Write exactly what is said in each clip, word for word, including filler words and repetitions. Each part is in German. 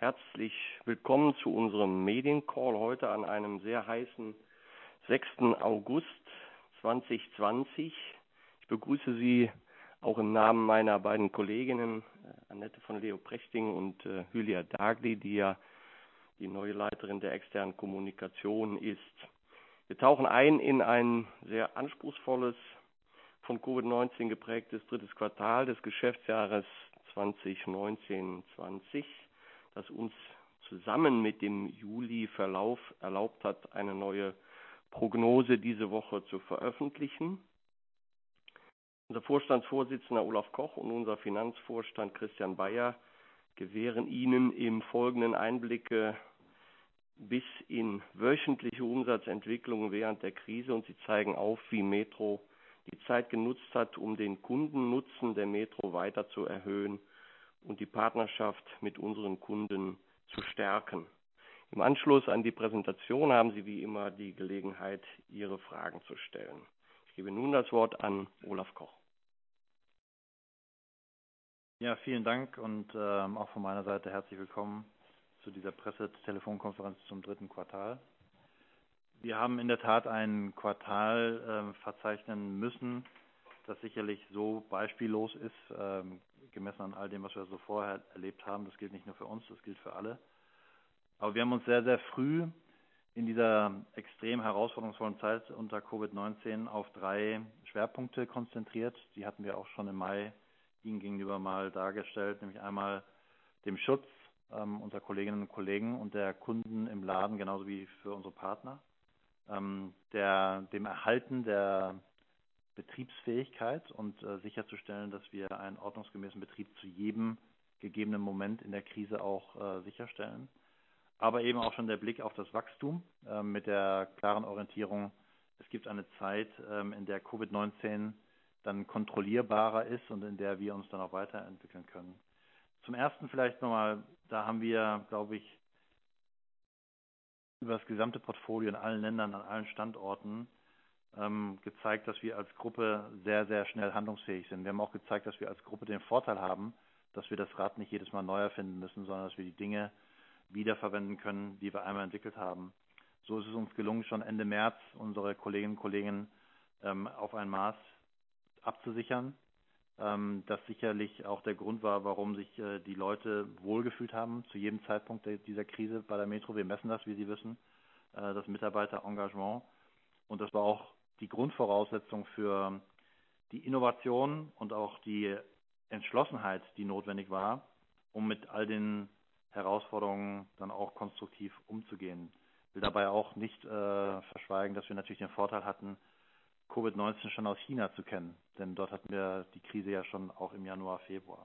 herzlich willkommen zu unserem Mediencall heute an einem sehr heißen sechsten August zweitausendzwanzig. Ich begrüße Sie auch im Namen meiner beiden Kolleginnen Annette von Leo-Prechting und äh, Hülya Dagli, die ja die neue Leiterin der externen Kommunikation ist. Wir tauchen ein in ein sehr anspruchsvolles, von Covid neunzehn geprägtes drittes Quartal des Geschäftsjahres zweitausendneunzehn zwanzig, das uns zusammen mit dem Juli-Verlauf erlaubt hat, eine neue Prognose diese Woche zu veröffentlichen. Unser Vorstandsvorsitzender Olaf Koch und unser Finanzvorstand Christian Bayer gewähren Ihnen im Folgenden Einblicke bis in wöchentliche Umsatzentwicklungen während der Krise, und sie zeigen auf, wie Metro die Zeit genutzt hat, um den Kundennutzen der Metro weiter zu erhöhen und die Partnerschaft mit unseren Kunden zu stärken. Im Anschluss an die Präsentation haben Sie wie immer die Gelegenheit, Ihre Fragen zu stellen. Ich gebe nun das Wort an Olaf Koch. Ja, vielen Dank und ähm, auch von meiner Seite herzlich willkommen zu dieser Pressetelefonkonferenz zum dritten Quartal. Wir haben in der Tat ein Quartal äh, verzeichnen müssen, das sicherlich so beispiellos ist, äh, gemessen an all dem, was wir so vorher erlebt haben. Das gilt nicht nur für uns, das gilt für alle. Aber wir haben uns sehr, sehr früh in dieser extrem herausforderungsvollen Zeit unter Covid neunzehn auf drei Schwerpunkte konzentriert. Die hatten wir auch schon im Mai Ihnen gegenüber mal dargestellt, nämlich einmal dem Schutz ähm, unserer Kolleginnen und Kollegen und der Kunden im Laden, genauso wie für unsere Partner, ähm, der, dem Erhalten der Betriebsfähigkeit und äh, sicherzustellen, dass wir einen ordnungsgemäßen Betrieb zu jedem gegebenen Moment in der Krise auch äh, sicherstellen. Aber eben auch schon der Blick auf das Wachstum äh, mit der klaren Orientierung, es gibt eine Zeit, ähm, in der Covid neunzehn dann kontrollierbarer ist und in der wir uns dann auch weiterentwickeln können. Zum Ersten vielleicht nochmal, da haben wir, glaube ich, über das gesamte Portfolio in allen Ländern, an allen Standorten ähm, gezeigt, dass wir als Gruppe sehr, sehr schnell handlungsfähig sind. Wir haben auch gezeigt, dass wir als Gruppe den Vorteil haben, dass wir das Rad nicht jedes Mal neu erfinden müssen, sondern dass wir die Dinge wiederverwenden können, die wir einmal entwickelt haben. So ist es uns gelungen, schon Ende März unsere Kolleginnen und Kollegen ähm, auf ein Maß abzusichern, ähm, das sicherlich auch der Grund war, warum sich äh, die Leute wohlgefühlt haben zu jedem Zeitpunkt der, dieser Krise bei der Metro. Wir messen das, wie Sie wissen, äh, das Mitarbeiterengagement, und das war auch die Grundvoraussetzung für die Innovation und auch die Entschlossenheit, die notwendig war, um mit all den Herausforderungen dann auch konstruktiv umzugehen. Ich will dabei auch nicht äh, verschweigen, dass wir natürlich den Vorteil hatten, Covid neunzehn schon aus China zu kennen, denn dort hatten wir die Krise ja schon auch im Januar, Februar.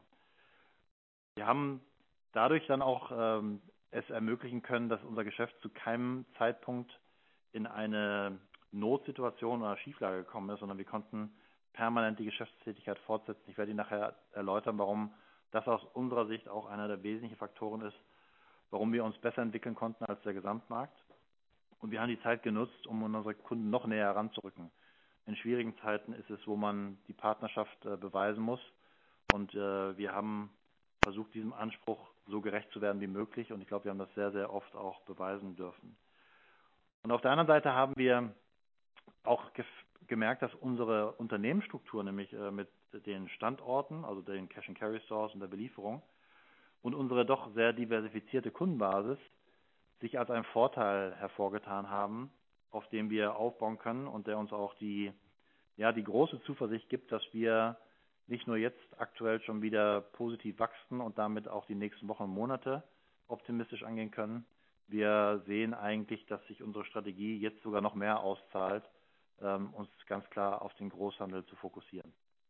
Wir haben dadurch dann auch ähm, es ermöglichen können, dass unser Geschäft zu keinem Zeitpunkt in eine Notsituation oder Schieflage gekommen ist, sondern wir konnten permanent die Geschäftstätigkeit fortsetzen. Ich werde Ihnen nachher erläutern, warum das aus unserer Sicht auch einer der wesentlichen Faktoren ist, warum wir uns besser entwickeln konnten als der Gesamtmarkt. Und wir haben die Zeit genutzt, um unsere Kunden noch näher heranzurücken. In schwierigen Zeiten ist es, wo man die Partnerschaft äh, beweisen muss. Und äh, wir haben versucht, diesem Anspruch so gerecht zu werden wie möglich. Und ich glaube, wir haben das sehr, sehr oft auch beweisen dürfen. Und auf der anderen Seite haben wir auch gef- gemerkt, dass unsere Unternehmensstruktur, nämlich äh, mit den Standorten, also den Cash-and-Carry-Stores und der Belieferung, und unsere doch sehr diversifizierte Kundenbasis sich als ein Vorteil hervorgetan haben, auf dem wir aufbauen können und der uns auch die, ja, die große Zuversicht gibt, dass wir nicht nur jetzt aktuell schon wieder positiv wachsen und damit auch die nächsten Wochen und Monate optimistisch angehen können. Wir sehen eigentlich, dass sich unsere Strategie jetzt sogar noch mehr auszahlt, ähm, uns ganz klar auf den Großhandel zu fokussieren.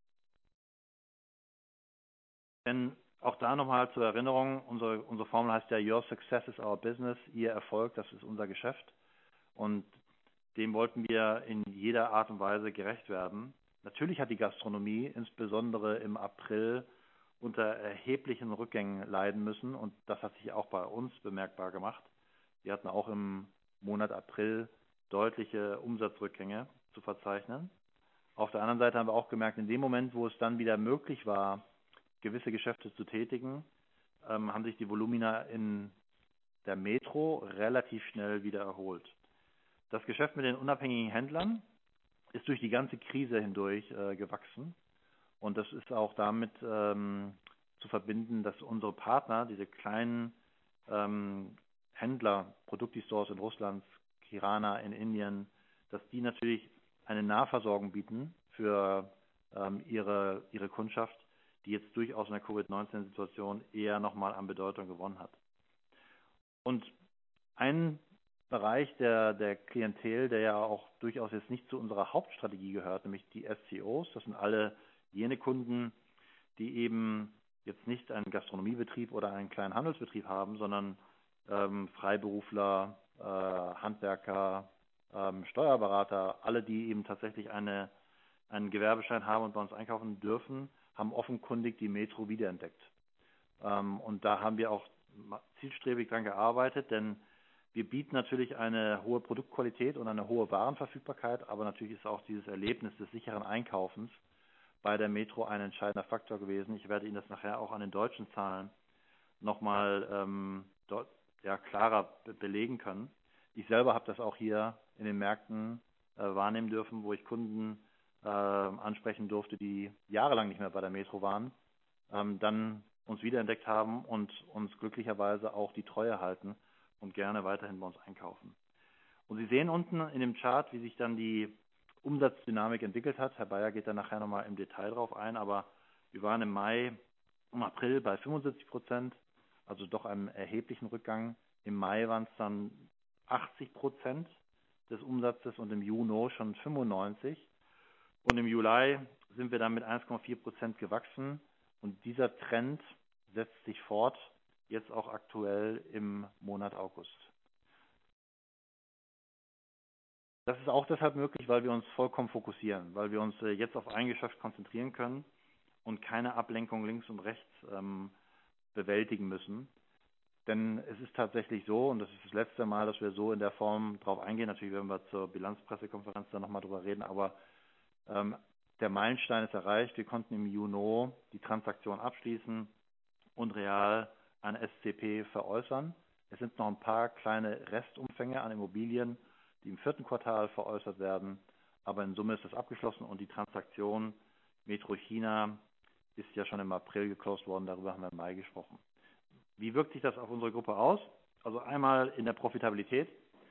Denn auch da nochmal zur Erinnerung, unsere, unsere Formel heißt ja Your Success is our business, Ihr Erfolg, das ist unser Geschäft. Und dem wollten wir in jeder Art und Weise gerecht werden. Natürlich hat die Gastronomie insbesondere im April unter erheblichen Rückgängen leiden müssen, und das hat sich auch bei uns bemerkbar gemacht. Wir hatten auch im Monat April deutliche Umsatzrückgänge zu verzeichnen. Auf der anderen Seite haben wir auch gemerkt, in dem Moment, wo es dann wieder möglich war, gewisse Geschäfte zu tätigen, ähm, haben sich die Volumina in der Metro relativ schnell wieder erholt. Das Geschäft mit den unabhängigen Händlern ist durch die ganze Krise hindurch äh, gewachsen. Und das ist auch damit ähm, zu verbinden, dass unsere Partner, diese kleinen ähm, Händler, Produkti-Stores in Russland, Kirana in Indien, dass die natürlich eine Nahversorgung bieten für ähm, ihre, ihre Kundschaft, die jetzt durchaus in der Covid neunzehn Situation eher nochmal an Bedeutung gewonnen hat. Und ein Bereich der, der Klientel, der ja auch durchaus jetzt nicht zu unserer Hauptstrategie gehört, nämlich die S C Os, das sind alle jene Kunden, die eben jetzt nicht einen Gastronomiebetrieb oder einen kleinen Handelsbetrieb haben, sondern ähm, Freiberufler, äh, Handwerker, ähm, Steuerberater, alle, die eben tatsächlich eine, einen Gewerbeschein haben und bei uns einkaufen dürfen, haben offenkundig die Metro wiederentdeckt. Ähm, und da haben wir auch zielstrebig dran gearbeitet, denn wir bieten natürlich eine hohe Produktqualität und eine hohe Warenverfügbarkeit, aber natürlich ist auch dieses Erlebnis des sicheren Einkaufens bei der Metro ein entscheidender Faktor gewesen. Ich werde Ihnen das nachher auch an den deutschen Zahlen nochmal ähm, dort, ja, klarer be belegen können. Ich selber habe das auch hier in den Märkten äh, wahrnehmen dürfen, wo ich Kunden äh, ansprechen durfte, die jahrelang nicht mehr bei der Metro waren, ähm, dann uns wiederentdeckt haben und uns glücklicherweise auch die Treue halten und gerne weiterhin bei uns einkaufen. Und Sie sehen unten in dem Chart, wie sich dann die Umsatzdynamik entwickelt hat. Herr Bayer geht da nachher nochmal im Detail drauf ein, aber wir waren im Mai, im April bei fünfundsiebzig Prozent, also doch einem erheblichen Rückgang. Im Mai waren es dann achtzig Prozent des Umsatzes und im Juni schon fünfundneunzig. Und im Juli sind wir dann mit eins Komma vier Prozent gewachsen und dieser Trend setzt sich fort, jetzt auch aktuell im Monat August. Das ist auch deshalb möglich, weil wir uns vollkommen fokussieren, weil wir uns jetzt auf ein Geschäft konzentrieren können und keine Ablenkung links und rechts ähm, bewältigen müssen. Denn es ist tatsächlich so, und das ist das letzte Mal, dass wir so in der Form drauf eingehen, natürlich werden wir zur Bilanzpressekonferenz dann nochmal drüber reden, aber ähm, der Meilenstein ist erreicht. Wir konnten im Juni die Transaktion abschließen und real an S C P veräußern. Es sind noch ein paar kleine Restumfänge an Immobilien, die im vierten Quartal veräußert werden. Aber in Summe ist das abgeschlossen und die Transaktion Metro China ist ja schon im April geclosed worden. Darüber haben wir im Mai gesprochen. Wie wirkt sich das auf unsere Gruppe aus? Also einmal in der Profitabilität.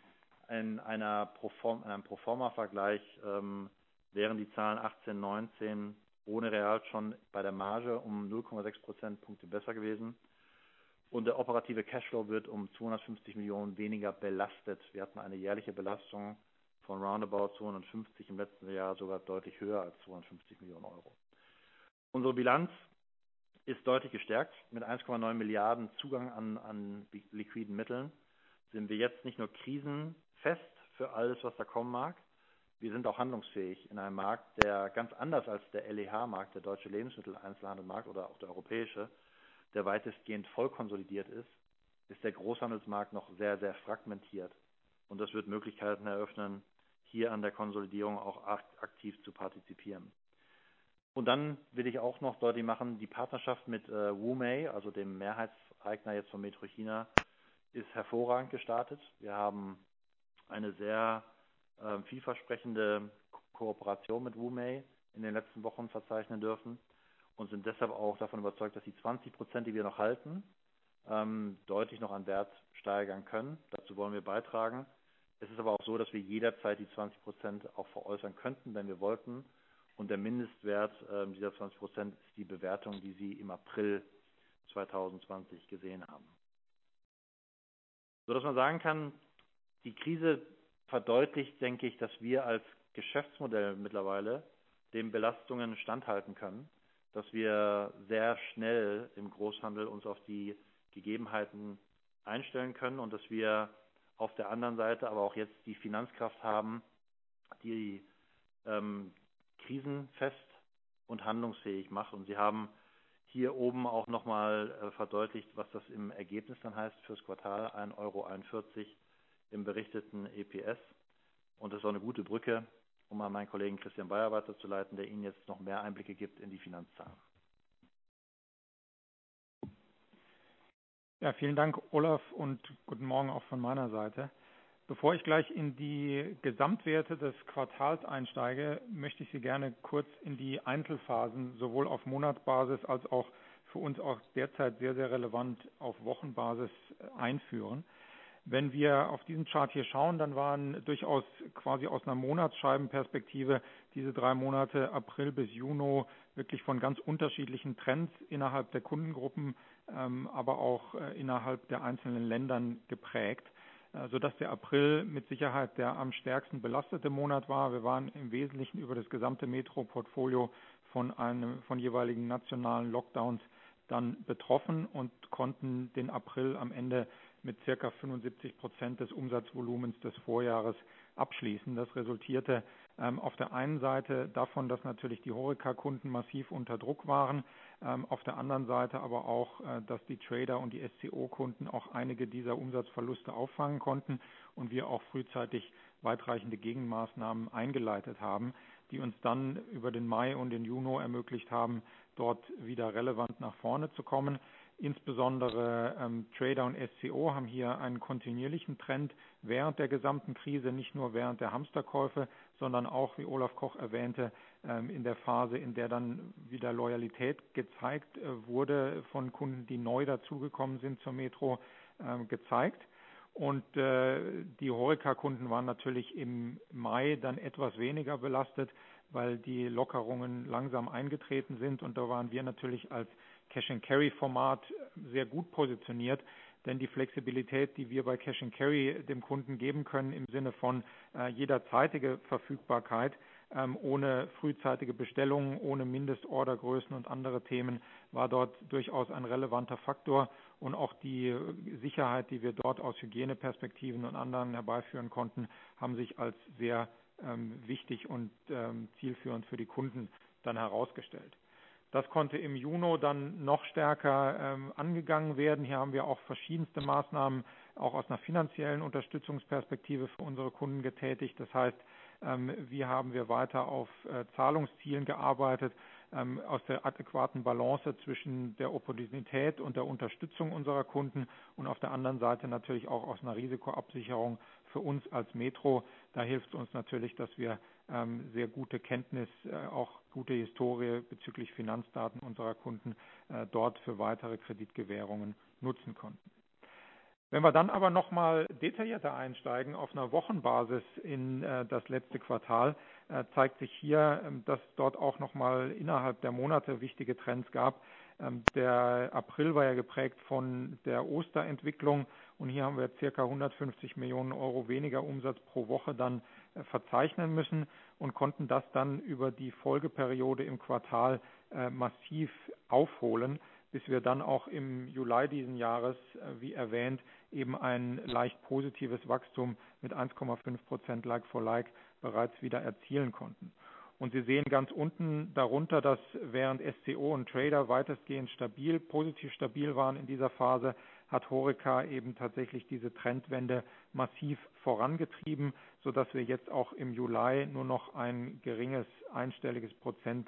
In, einer Proform, in einem Proforma-Vergleich ähm, wären die Zahlen achtzehn, neunzehn ohne Real schon bei der Marge um null Komma sechs Prozentpunkte besser gewesen. Und der operative Cashflow wird um zweihundertfünfzig Millionen weniger belastet. Wir hatten eine jährliche Belastung von roundabout zweihundertfünfzig, im letzten Jahr sogar deutlich höher als zweihundertfünfzig Millionen Euro. Unsere Bilanz ist deutlich gestärkt. Mit eins Komma neun Milliarden Zugang an, an liquiden Mitteln sind wir jetzt nicht nur krisenfest für alles, was da kommen mag. Wir sind auch handlungsfähig in einem Markt, der ganz anders als der L E H-Markt, der deutsche Lebensmitteleinzelhandelmarkt oder auch der europäische, der weitestgehend voll konsolidiert ist, ist der Großhandelsmarkt noch sehr, sehr fragmentiert. Und das wird Möglichkeiten eröffnen, hier an der Konsolidierung auch aktiv zu partizipieren. Und dann will ich auch noch deutlich machen, die Partnerschaft mit äh, Wumei, also dem Mehrheitseigner jetzt von Metro China, ist hervorragend gestartet. Wir haben eine sehr äh, vielversprechende Ko- Kooperation mit Wumei in den letzten Wochen verzeichnen dürfen und sind deshalb auch davon überzeugt, dass die zwanzig Prozent, die wir noch halten, ähm, deutlich noch an Wert steigern können. Dazu wollen wir beitragen. Es ist aber auch so, dass wir jederzeit die zwanzig Prozent auch veräußern könnten, wenn wir wollten. Und der Mindestwert äh, dieser zwanzig Prozent ist die Bewertung, die Sie im April zweitausendzwanzig gesehen haben. So dass man sagen kann, die Krise verdeutlicht, denke ich, dass wir als Geschäftsmodell mittlerweile den Belastungen standhalten können, dass wir sehr schnell im Großhandel uns auf die Gegebenheiten einstellen können und dass wir auf der anderen Seite aber auch jetzt die Finanzkraft haben, die ähm, krisenfest und handlungsfähig macht. Und Sie haben hier oben auch nochmal äh, verdeutlicht, was das im Ergebnis dann heißt fürs Quartal, ein Euro einundvierzig im berichteten E P S. Und das ist auch eine gute Brücke, um an meinen Kollegen Christian Bayer weiterzuleiten, der Ihnen jetzt noch mehr Einblicke gibt in die Finanzzahlen. Ja, vielen Dank, Olaf, und guten Morgen auch von meiner Seite. Bevor ich gleich in die Gesamtwerte des Quartals einsteige, möchte ich Sie gerne kurz in die Einzelphasen sowohl auf Monatsbasis als auch für uns auch derzeit sehr, sehr relevant auf Wochenbasis einführen. Wenn wir auf diesen Chart hier schauen, dann waren durchaus quasi aus einer Monatsscheibenperspektive diese drei Monate April bis Juni wirklich von ganz unterschiedlichen Trends innerhalb der Kundengruppen, ähm, aber auch äh, innerhalb der einzelnen Ländern geprägt, äh, sodass der April mit Sicherheit der am stärksten belastete Monat war. Wir waren im Wesentlichen über das gesamte Metro-Portfolio von einem, von jeweiligen nationalen Lockdowns dann betroffen und konnten den April am Ende mit circa fünfundsiebzig Prozent des Umsatzvolumens des Vorjahres abschließen. Das resultierte ähm, auf der einen Seite davon, dass natürlich die Horeca-Kunden massiv unter Druck waren, ähm, auf der anderen Seite aber auch, äh, dass die Trader und die S C O-Kunden auch einige dieser Umsatzverluste auffangen konnten und wir auch frühzeitig weitreichende Gegenmaßnahmen eingeleitet haben, die uns dann über den Mai und den Juni ermöglicht haben, dort wieder relevant nach vorne zu kommen. Insbesondere ähm, Trader und S C O haben hier einen kontinuierlichen Trend während der gesamten Krise, nicht nur während der Hamsterkäufe, sondern auch, wie Olaf Koch erwähnte, ähm, in der Phase, in der dann wieder Loyalität gezeigt äh, wurde von Kunden, die neu dazugekommen sind zur Metro, äh, gezeigt. Und äh, die Horeca-Kunden waren natürlich im Mai dann etwas weniger belastet, weil die Lockerungen langsam eingetreten sind. Und da waren wir natürlich als Cash-and-Carry-Format sehr gut positioniert, denn die Flexibilität, die wir bei Cash-and-Carry dem Kunden geben können, im Sinne von äh, jederzeitige Verfügbarkeit, ähm, ohne frühzeitige Bestellungen, ohne Mindestordergrößen und andere Themen, war dort durchaus ein relevanter Faktor. Und auch die Sicherheit, die wir dort aus Hygieneperspektiven und anderen herbeiführen konnten, haben sich als sehr ähm, wichtig und ähm, zielführend für die Kunden dann herausgestellt. Das konnte im Juni dann noch stärker ähm, angegangen werden. Hier haben wir auch verschiedenste Maßnahmen auch aus einer finanziellen Unterstützungsperspektive für unsere Kunden getätigt. Das heißt, ähm, wie haben wir weiter auf äh, Zahlungszielen gearbeitet, ähm, aus der adäquaten Balance zwischen der Opportunität und der Unterstützung unserer Kunden und auf der anderen Seite natürlich auch aus einer Risikoabsicherung für uns als Metro. Da hilft uns natürlich, dass wir ähm, sehr gute Kenntnis, äh, auch gute Historie bezüglich Finanzdaten unserer Kunden äh, dort für weitere Kreditgewährungen nutzen konnten. Wenn wir dann aber nochmal detaillierter einsteigen auf einer Wochenbasis in äh, das letzte Quartal, äh, zeigt sich hier, äh, dass dort auch nochmal innerhalb der Monate wichtige Trends gab. Ähm, der April war ja geprägt von der Osterentwicklung und hier haben wir ca. hundertfünfzig Millionen Euro weniger Umsatz pro Woche dann äh, verzeichnen müssen und konnten das dann über die Folgeperiode im Quartal äh, massiv aufholen, bis wir dann auch im Juli diesen Jahres, wie erwähnt, eben ein leicht positives Wachstum mit eins Komma fünf Prozent Like-for-Like bereits wieder erzielen konnten. Und Sie sehen ganz unten darunter, dass während S C O und Trader weitestgehend stabil, positiv stabil waren in dieser Phase, hat Horeca eben tatsächlich diese Trendwende massiv vorangetrieben, sodass wir jetzt auch im Juli nur noch ein geringes einstelliges Prozent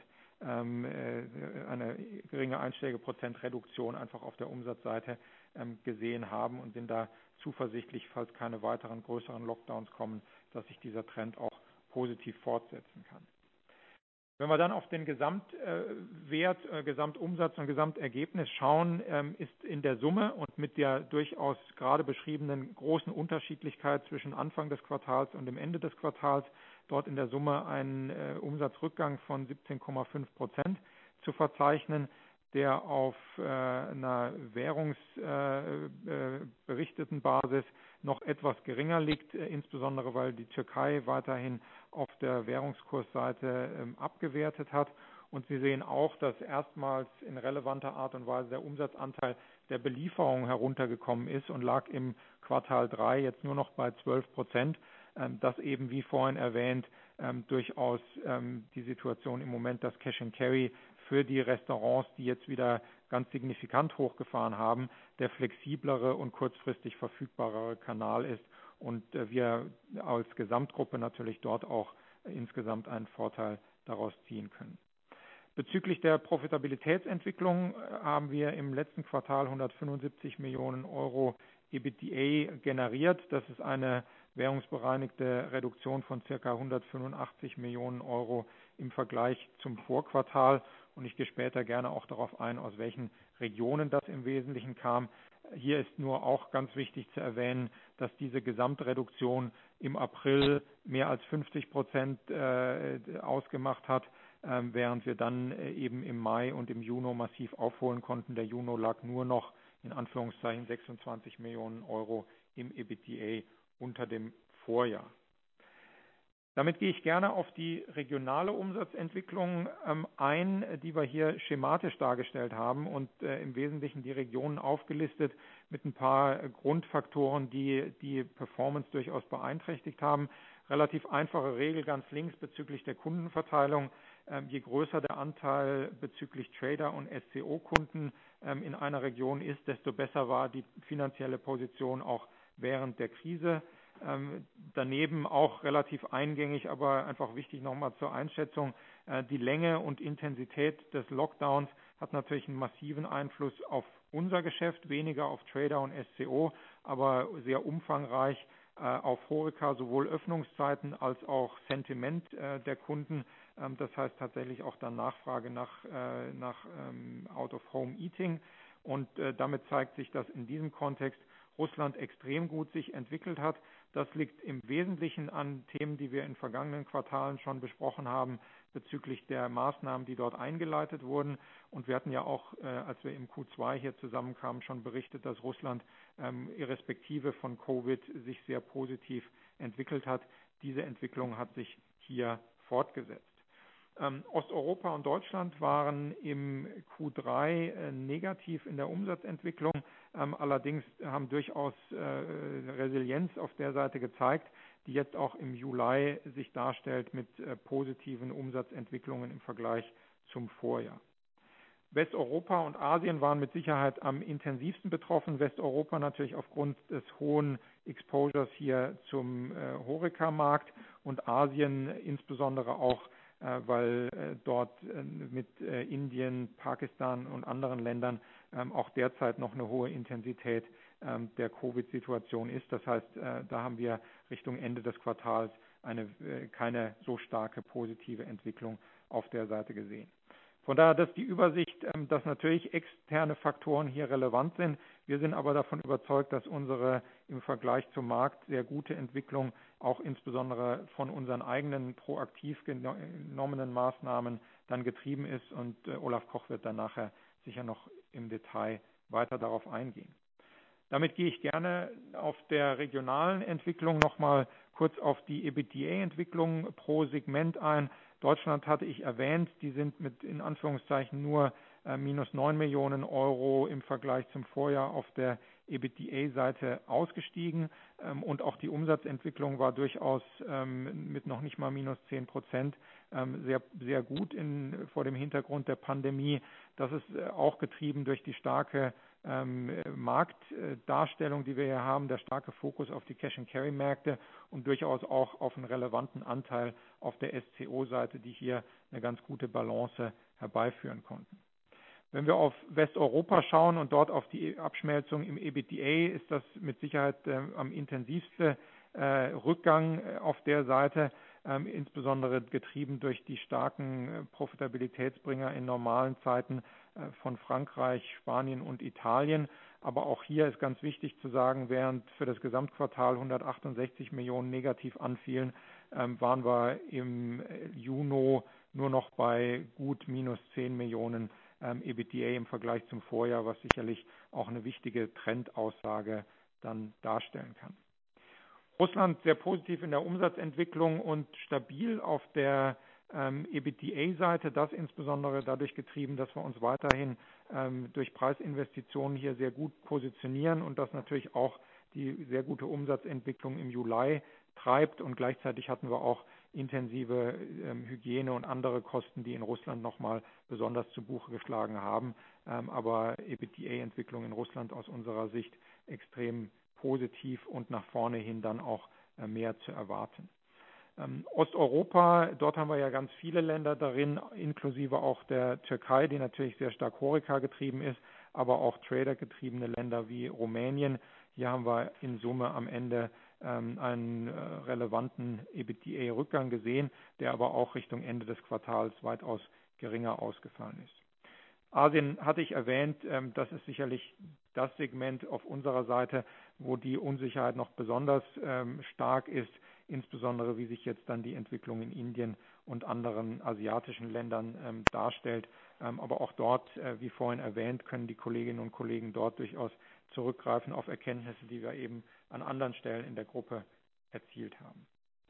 eine geringe einstellige Prozentreduktion einfach auf der Umsatzseite gesehen haben und sind da zuversichtlich, falls keine weiteren größeren Lockdowns kommen, dass sich dieser Trend auch positiv fortsetzen kann. Wenn wir dann auf den Gesamtwert, Gesamtumsatz und Gesamtergebnis schauen, ist in der Summe und mit der durchaus gerade beschriebenen großen Unterschiedlichkeit zwischen Anfang des Quartals und dem Ende des Quartals dort in der Summe ein Umsatzrückgang von siebzehn Komma fünf Prozent zu verzeichnen, der auf äh, einer währungsberichteten äh, Basis noch etwas geringer liegt, äh, insbesondere weil die Türkei weiterhin auf der Währungskursseite äh, abgewertet hat. Und Sie sehen auch, dass erstmals in relevanter Art und Weise der Umsatzanteil der Belieferung heruntergekommen ist und lag im Quartal drei jetzt nur noch bei zwölf Prozent. Ähm, das eben, wie vorhin erwähnt, ähm, durchaus ähm, die Situation im Moment, dass Cash and Carry für die Restaurants, die jetzt wieder ganz signifikant hochgefahren haben, der flexiblere und kurzfristig verfügbarere Kanal ist und äh, wir als Gesamtgruppe natürlich dort auch äh, insgesamt einen Vorteil daraus ziehen können. Bezüglich der Profitabilitätsentwicklung haben wir im letzten Quartal hundertfünfundsiebzig Millionen Euro EBITDA generiert. Das ist eine währungsbereinigte Reduktion von ca. hundertfünfundachtzig Millionen Euro im Vergleich zum Vorquartal. Und ich gehe später gerne auch darauf ein, aus welchen Regionen das im Wesentlichen kam. Hier ist nur auch ganz wichtig zu erwähnen, dass diese Gesamtreduktion im April mehr als fünfzig Prozent äh, ausgemacht hat, äh, während wir dann äh, eben im Mai und im Juni massiv aufholen konnten. Der Juni lag nur noch in Anführungszeichen sechsundzwanzig Millionen Euro im EBITDA unter dem Vorjahr. Damit gehe ich gerne auf die regionale Umsatzentwicklung ähm, ein, die wir hier schematisch dargestellt haben und äh, im Wesentlichen die Regionen aufgelistet mit ein paar Grundfaktoren, die die Performance durchaus beeinträchtigt haben. Relativ einfache Regel ganz links bezüglich der Kundenverteilung. Ähm, je größer der Anteil bezüglich Trader und S C O-Kunden ähm, in einer Region ist, desto besser war die finanzielle Position auch während der Krise. Ähm, daneben auch relativ eingängig, aber einfach wichtig nochmal zur Einschätzung, äh, die Länge und Intensität des Lockdowns hat natürlich einen massiven Einfluss auf unser Geschäft, weniger auf Trader und S C O, aber sehr umfangreich äh, auf HoReCa, sowohl Öffnungszeiten als auch Sentiment äh, der Kunden. Ähm, das heißt tatsächlich auch dann Nachfrage nach, äh, nach ähm, Out-of-Home-Eating. Und äh, damit zeigt sich, dass in diesem Kontext Russland extrem gut sich entwickelt hat. Das liegt im Wesentlichen an Themen, die wir in vergangenen Quartalen schon besprochen haben, bezüglich der Maßnahmen, die dort eingeleitet wurden. Und wir hatten ja auch, äh, als wir im Q zwei hier zusammenkamen, schon berichtet, dass Russland ähm, irrespektive von Covid sich sehr positiv entwickelt hat. Diese Entwicklung hat sich hier fortgesetzt. Ähm, Osteuropa und Deutschland waren im Q drei äh, negativ in der Umsatzentwicklung, ähm, allerdings haben durchaus äh, Resilienz auf der Seite gezeigt, die jetzt auch im Juli sich darstellt mit äh, positiven Umsatzentwicklungen im Vergleich zum Vorjahr. Westeuropa und Asien waren mit Sicherheit am intensivsten betroffen. Westeuropa natürlich aufgrund des hohen Exposures hier zum äh, HoReCa-Markt und Asien insbesondere auch weil dort mit Indien, Pakistan und anderen Ländern auch derzeit noch eine hohe Intensität der Covid-Situation ist. Das heißt, da haben wir Richtung Ende des Quartals eine, keine so starke positive Entwicklung auf der Seite gesehen. Von daher, das ist die Übersicht, dass natürlich externe Faktoren hier relevant sind. Wir sind aber davon überzeugt, dass unsere im Vergleich zum Markt sehr gute Entwicklung auch insbesondere von unseren eigenen proaktiv genommenen Maßnahmen dann getrieben ist. Und Olaf Koch wird dann nachher sicher noch im Detail weiter darauf eingehen. Damit gehe ich gerne auf der regionalen Entwicklung nochmal kurz auf die EBITDA-Entwicklung pro Segment ein. Deutschland hatte ich erwähnt, die sind mit in Anführungszeichen nur äh, minus neun Millionen Euro im Vergleich zum Vorjahr auf der EBITDA-Seite ausgestiegen ähm, und auch die Umsatzentwicklung war durchaus ähm, mit noch nicht mal minus zehn Prozent ähm, sehr, sehr gut in, vor dem Hintergrund der Pandemie. Das ist äh, auch getrieben durch die starke ähm, Marktdarstellung, die wir hier haben, der starke Fokus auf die Cash-and-Carry-Märkte und durchaus auch auf einen relevanten Anteil auf der S C O-Seite, die hier eine ganz gute Balance herbeiführen konnten. Wenn wir auf Westeuropa schauen und dort auf die Abschmelzung im EBITDA, ist das mit Sicherheit äh, am intensivsten äh, Rückgang äh, auf der Seite, äh, insbesondere getrieben durch die starken äh, Profitabilitätsbringer in normalen Zeiten äh, von Frankreich, Spanien und Italien. Aber auch hier ist ganz wichtig zu sagen, während für das Gesamtquartal hundertachtundsechzig Millionen negativ anfielen, äh, waren wir im Juni nur noch bei gut minus zehn Millionen Ähm, EBITDA im Vergleich zum Vorjahr, was sicherlich auch eine wichtige Trendaussage dann darstellen kann. Russland sehr positiv in der Umsatzentwicklung und stabil auf der ähm, EBITDA-Seite, das insbesondere dadurch getrieben, dass wir uns weiterhin ähm, durch Preisinvestitionen hier sehr gut positionieren und das natürlich auch die sehr gute Umsatzentwicklung im Juli treibt und gleichzeitig hatten wir auch intensive ähm, Hygiene und andere Kosten, die in Russland nochmal besonders zu Buche geschlagen haben. Ähm, aber EBITDA-Entwicklung in Russland aus unserer Sicht extrem positiv und nach vorne hin dann auch äh, mehr zu erwarten. Ähm, Osteuropa, dort haben wir ja ganz viele Länder darin, inklusive auch der Türkei, die natürlich sehr stark Horeca getrieben ist, aber auch Trader getriebene Länder wie Rumänien. Hier haben wir in Summe am Ende ähm, einen äh, relevanten EBITDA-Rückgang gesehen, der aber auch Richtung Ende des Quartals weitaus geringer ausgefallen ist. Asien hatte ich erwähnt, ähm, das ist sicherlich das Segment auf unserer Seite, wo die Unsicherheit noch besonders ähm, stark ist, insbesondere wie sich jetzt dann die Entwicklung in Indien und anderen asiatischen Ländern ähm, darstellt. Ähm, aber auch dort, äh, wie vorhin erwähnt, können die Kolleginnen und Kollegen dort durchaus zurückgreifen auf Erkenntnisse, die wir eben an anderen Stellen in der Gruppe erzielt haben.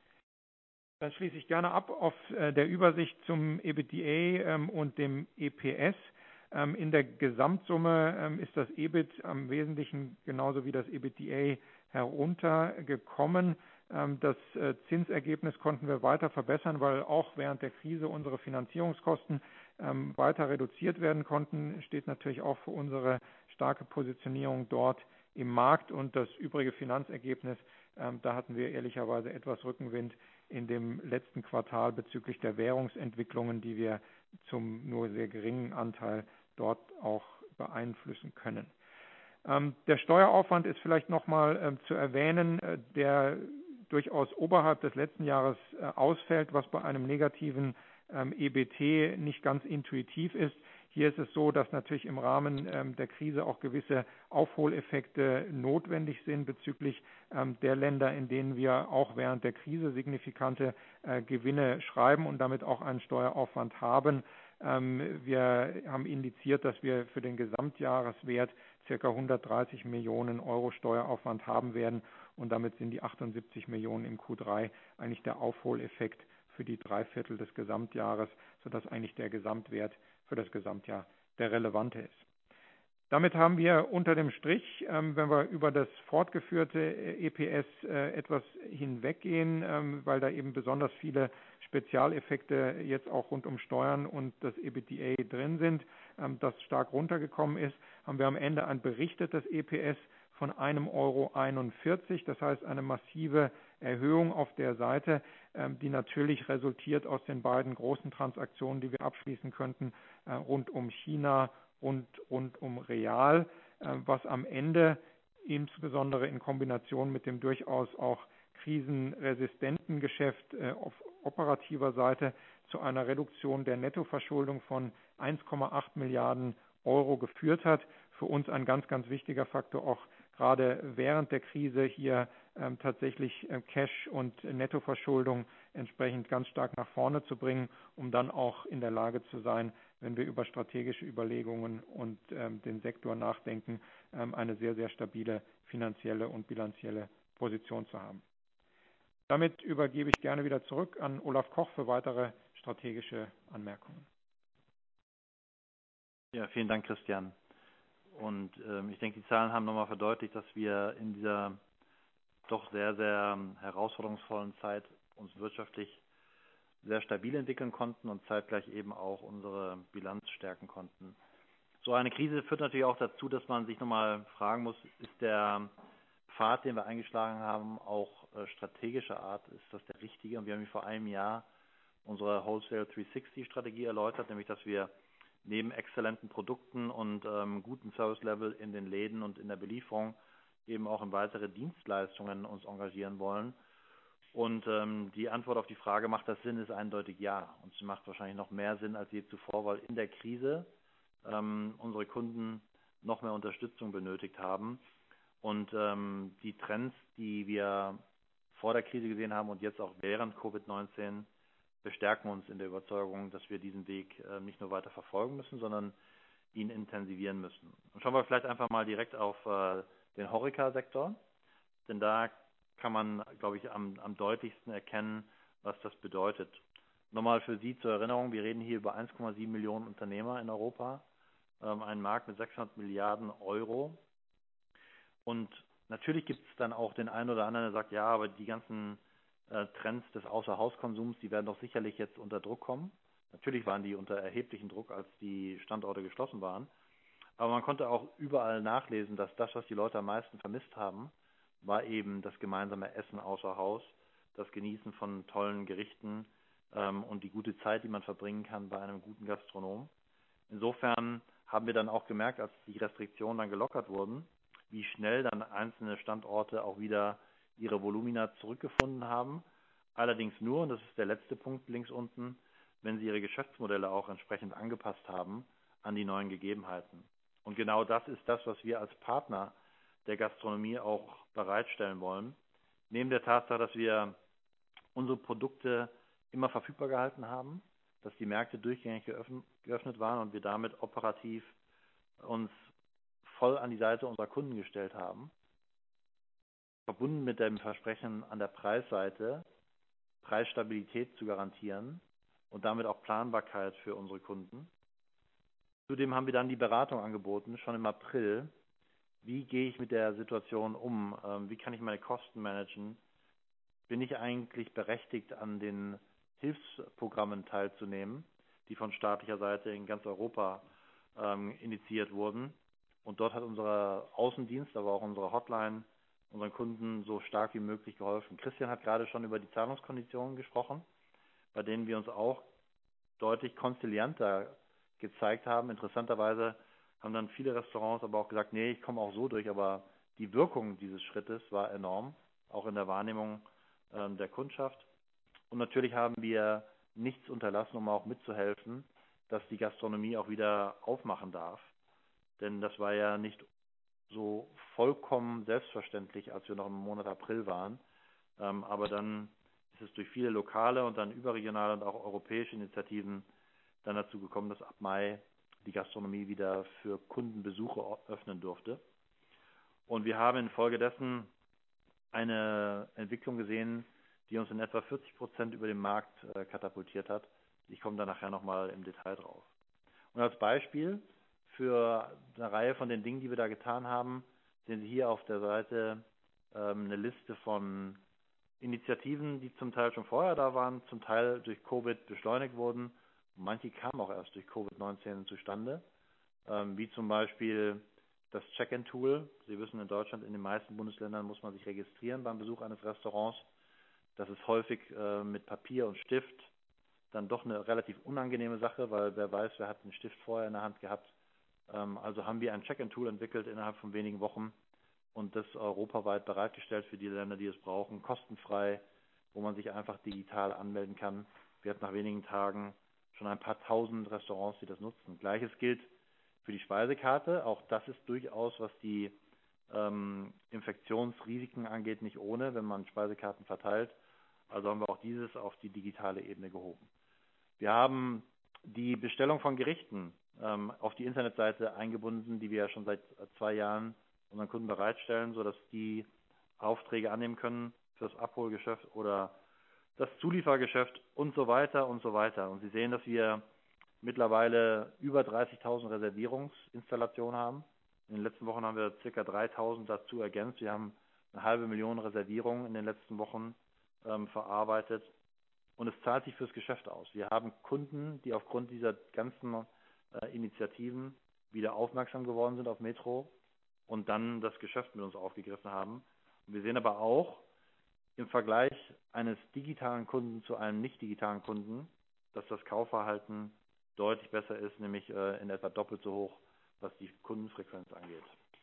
Dann schließe ich gerne ab auf äh, der Übersicht zum EBITDA ähm, und dem E P S. Ähm, in der Gesamtsumme ähm, ist das E B I T am Wesentlichen genauso wie das EBITDA heruntergekommen. Ähm, das äh, Zinsergebnis konnten wir weiter verbessern, weil auch während der Krise unsere Finanzierungskosten ähm, weiter reduziert werden konnten. Steht natürlich auch für unsere starke Positionierung dort im Markt und das übrige Finanzergebnis. Ähm, da hatten wir ehrlicherweise etwas Rückenwind in dem letzten Quartal bezüglich der Währungsentwicklungen, die wir zum nur sehr geringen Anteil dort auch beeinflussen können. Ähm, der Steueraufwand ist vielleicht nochmal ähm, zu erwähnen, äh, der durchaus oberhalb des letzten Jahres äh, ausfällt, was bei einem negativen ähm, E B T nicht ganz intuitiv ist. Hier ist es so, dass natürlich im Rahmen ähm, der Krise auch gewisse Aufholeffekte notwendig sind bezüglich ähm, der Länder, in denen wir auch während der Krise signifikante äh, Gewinne schreiben und damit auch einen Steueraufwand haben. Ähm, wir haben indiziert, dass wir für den Gesamtjahreswert ca. hundertdreißig Millionen Euro Steueraufwand haben werden und damit sind die achtundsiebzig Millionen im Q drei eigentlich der Aufholeffekt für die drei Viertel des Gesamtjahres, sodass eigentlich der Gesamtwert für das Gesamtjahr der relevante ist. Damit haben wir unter dem Strich, ähm, wenn wir über das fortgeführte E P S äh, etwas hinweggehen, ähm, weil da eben besonders viele Spezialeffekte jetzt auch rund um Steuern und das EBITDA drin sind, ähm, das stark runtergekommen ist, haben wir am Ende ein berichtetes E P S von einem Euro einundvierzig, das heißt eine massive Erhöhung auf der Seite, ähm, die natürlich resultiert aus den beiden großen Transaktionen, die wir abschließen könnten, äh, rund um China und rund um Real, was am Ende insbesondere in Kombination mit dem durchaus auch krisenresistenten Geschäft auf operativer Seite zu einer Reduktion der Nettoverschuldung von eins Komma acht Milliarden Euro geführt hat. Für uns ein ganz, ganz wichtiger Faktor, auch gerade während der Krise hier ähm, tatsächlich äh, Cash und Nettoverschuldung entsprechend ganz stark nach vorne zu bringen, um dann auch in der Lage zu sein, wenn wir über strategische Überlegungen und ähm, den Sektor nachdenken, ähm, eine sehr, sehr stabile finanzielle und bilanzielle Position zu haben. Damit übergebe ich gerne wieder zurück an Olaf Koch für weitere strategische Anmerkungen. Ja, vielen Dank, Christian. Und ähm, ich denke, die Zahlen haben nochmal verdeutlicht, dass wir in dieser doch sehr, sehr herausforderungsvollen Zeit uns wirtschaftlich sehr stabil entwickeln konnten und zeitgleich eben auch unsere Bilanz stärken konnten. So eine Krise führt natürlich auch dazu, dass man sich nochmal fragen muss, ist der Pfad, den wir eingeschlagen haben, auch äh, strategischer Art, ist das der richtige? Und wir haben vor einem Jahr unsere Wholesale dreihundertsechzig Strategie erläutert, nämlich dass wir neben exzellenten Produkten und ähm, guten Service-Level in den Läden und in der Belieferung eben auch in weitere Dienstleistungen uns engagieren wollen. Und ähm, die Antwort auf die Frage, macht das Sinn, ist eindeutig ja. Und es macht wahrscheinlich noch mehr Sinn als je zuvor, weil in der Krise ähm, unsere Kunden noch mehr Unterstützung benötigt haben. Und ähm, die Trends, die wir vor der Krise gesehen haben und jetzt auch während Covid neunzehn, bestärken uns in der Überzeugung, dass wir diesen Weg äh, nicht nur weiter verfolgen müssen, sondern ihn intensivieren müssen. Und schauen wir vielleicht einfach mal direkt auf äh, den Horeca-Sektor, denn da kann man, glaube ich, am, am deutlichsten erkennen, was das bedeutet. Nochmal für Sie zur Erinnerung, wir reden hier über eins Komma sieben Millionen Unternehmer in Europa, ähm, einen Markt mit sechshundert Milliarden Euro. Und natürlich gibt es dann auch den einen oder anderen, der sagt, ja, aber die ganzen äh, Trends des Außerhauskonsums, die werden doch sicherlich jetzt unter Druck kommen. Natürlich waren die unter erheblichem Druck, als die Standorte geschlossen waren. Aber man konnte auch überall nachlesen, dass das, was die Leute am meisten vermisst haben, war eben das gemeinsame Essen außer Haus, das Genießen von tollen Gerichten ähm, und die gute Zeit, die man verbringen kann bei einem guten Gastronom. Insofern haben wir dann auch gemerkt, als die Restriktionen dann gelockert wurden, wie schnell dann einzelne Standorte auch wieder ihre Volumina zurückgefunden haben. Allerdings nur, und das ist der letzte Punkt links unten, wenn sie ihre Geschäftsmodelle auch entsprechend angepasst haben an die neuen Gegebenheiten. Und genau das ist das, was wir als Partner der Gastronomie auch bereitstellen wollen. Neben der Tatsache, dass wir unsere Produkte immer verfügbar gehalten haben, dass die Märkte durchgängig geöffnet waren und wir damit operativ uns voll an die Seite unserer Kunden gestellt haben, verbunden mit dem Versprechen an der Preisseite, Preisstabilität zu garantieren und damit auch Planbarkeit für unsere Kunden. Zudem haben wir dann die Beratung angeboten, schon im April. Wie gehe ich mit der Situation um? Wie kann ich meine Kosten managen? Bin ich eigentlich berechtigt, an den Hilfsprogrammen teilzunehmen, die von staatlicher Seite in ganz Europa ähm, initiiert wurden? Und dort hat unser Außendienst, aber auch unsere Hotline unseren Kunden so stark wie möglich geholfen. Christian hat gerade schon über die Zahlungskonditionen gesprochen, bei denen wir uns auch deutlich konzilianter gezeigt haben. Interessanterweise haben dann viele Restaurants aber auch gesagt, nee, ich komme auch so durch, aber die Wirkung dieses Schrittes war enorm, auch in der Wahrnehmung äh, der Kundschaft. Und natürlich haben wir nichts unterlassen, um auch mitzuhelfen, dass die Gastronomie auch wieder aufmachen darf. Denn das war ja nicht so vollkommen selbstverständlich, als wir noch im Monat April waren. Ähm, aber dann ist es durch viele lokale und dann überregionale und auch europäische Initiativen dann dazu gekommen, dass ab Mai die Gastronomie wieder für Kundenbesuche öffnen durfte. Und wir haben infolgedessen eine Entwicklung gesehen, die uns in etwa vierzig Prozent über den Markt äh, katapultiert hat. Ich komme da nachher nochmal im Detail drauf. Und als Beispiel für eine Reihe von den Dingen, die wir da getan haben, sehen Sie hier auf der Seite ähm, eine Liste von Initiativen, die zum Teil schon vorher da waren, zum Teil durch Covid beschleunigt wurden. Und manche kamen auch erst durch Covid neunzehn zustande, ähm, wie zum Beispiel das Check-in-Tool. Sie wissen, in Deutschland, in den meisten Bundesländern muss man sich registrieren beim Besuch eines Restaurants. Das ist häufig äh, mit Papier und Stift dann doch eine relativ unangenehme Sache, weil wer weiß, wer hat einen Stift vorher in der Hand gehabt. Ähm, also haben wir ein Check-in-Tool entwickelt innerhalb von wenigen Wochen und das europaweit bereitgestellt für die Länder, die es brauchen, kostenfrei, wo man sich einfach digital anmelden kann. Wir hatten nach wenigen Tagen schon ein paar tausend Restaurants, die das nutzen. Gleiches gilt für die Speisekarte. Auch das ist durchaus, was die ähm, Infektionsrisiken angeht, nicht ohne, wenn man Speisekarten verteilt. Also haben wir auch dieses auf die digitale Ebene gehoben. Wir haben die Bestellung von Gerichten ähm, auf die Internetseite eingebunden, die wir ja schon seit zwei Jahren unseren Kunden bereitstellen, sodass die Aufträge annehmen können für das Abholgeschäft oder das Zuliefergeschäft und so weiter und so weiter. Und Sie sehen, dass wir mittlerweile über dreißigtausend Reservierungsinstallationen haben. In den letzten Wochen haben wir ca. dreitausend dazu ergänzt. Wir haben eine halbe Million Reservierungen in den letzten Wochen ähm, verarbeitet. Und es zahlt sich fürs Geschäft aus. Wir haben Kunden, die aufgrund dieser ganzen äh, Initiativen wieder aufmerksam geworden sind auf Metro und dann das Geschäft mit uns aufgegriffen haben. Und wir sehen aber auch im Vergleich eines digitalen Kunden zu einem nicht digitalen Kunden, dass das Kaufverhalten deutlich besser ist, nämlich äh, in etwa doppelt so hoch, was die Kundenfrequenz angeht.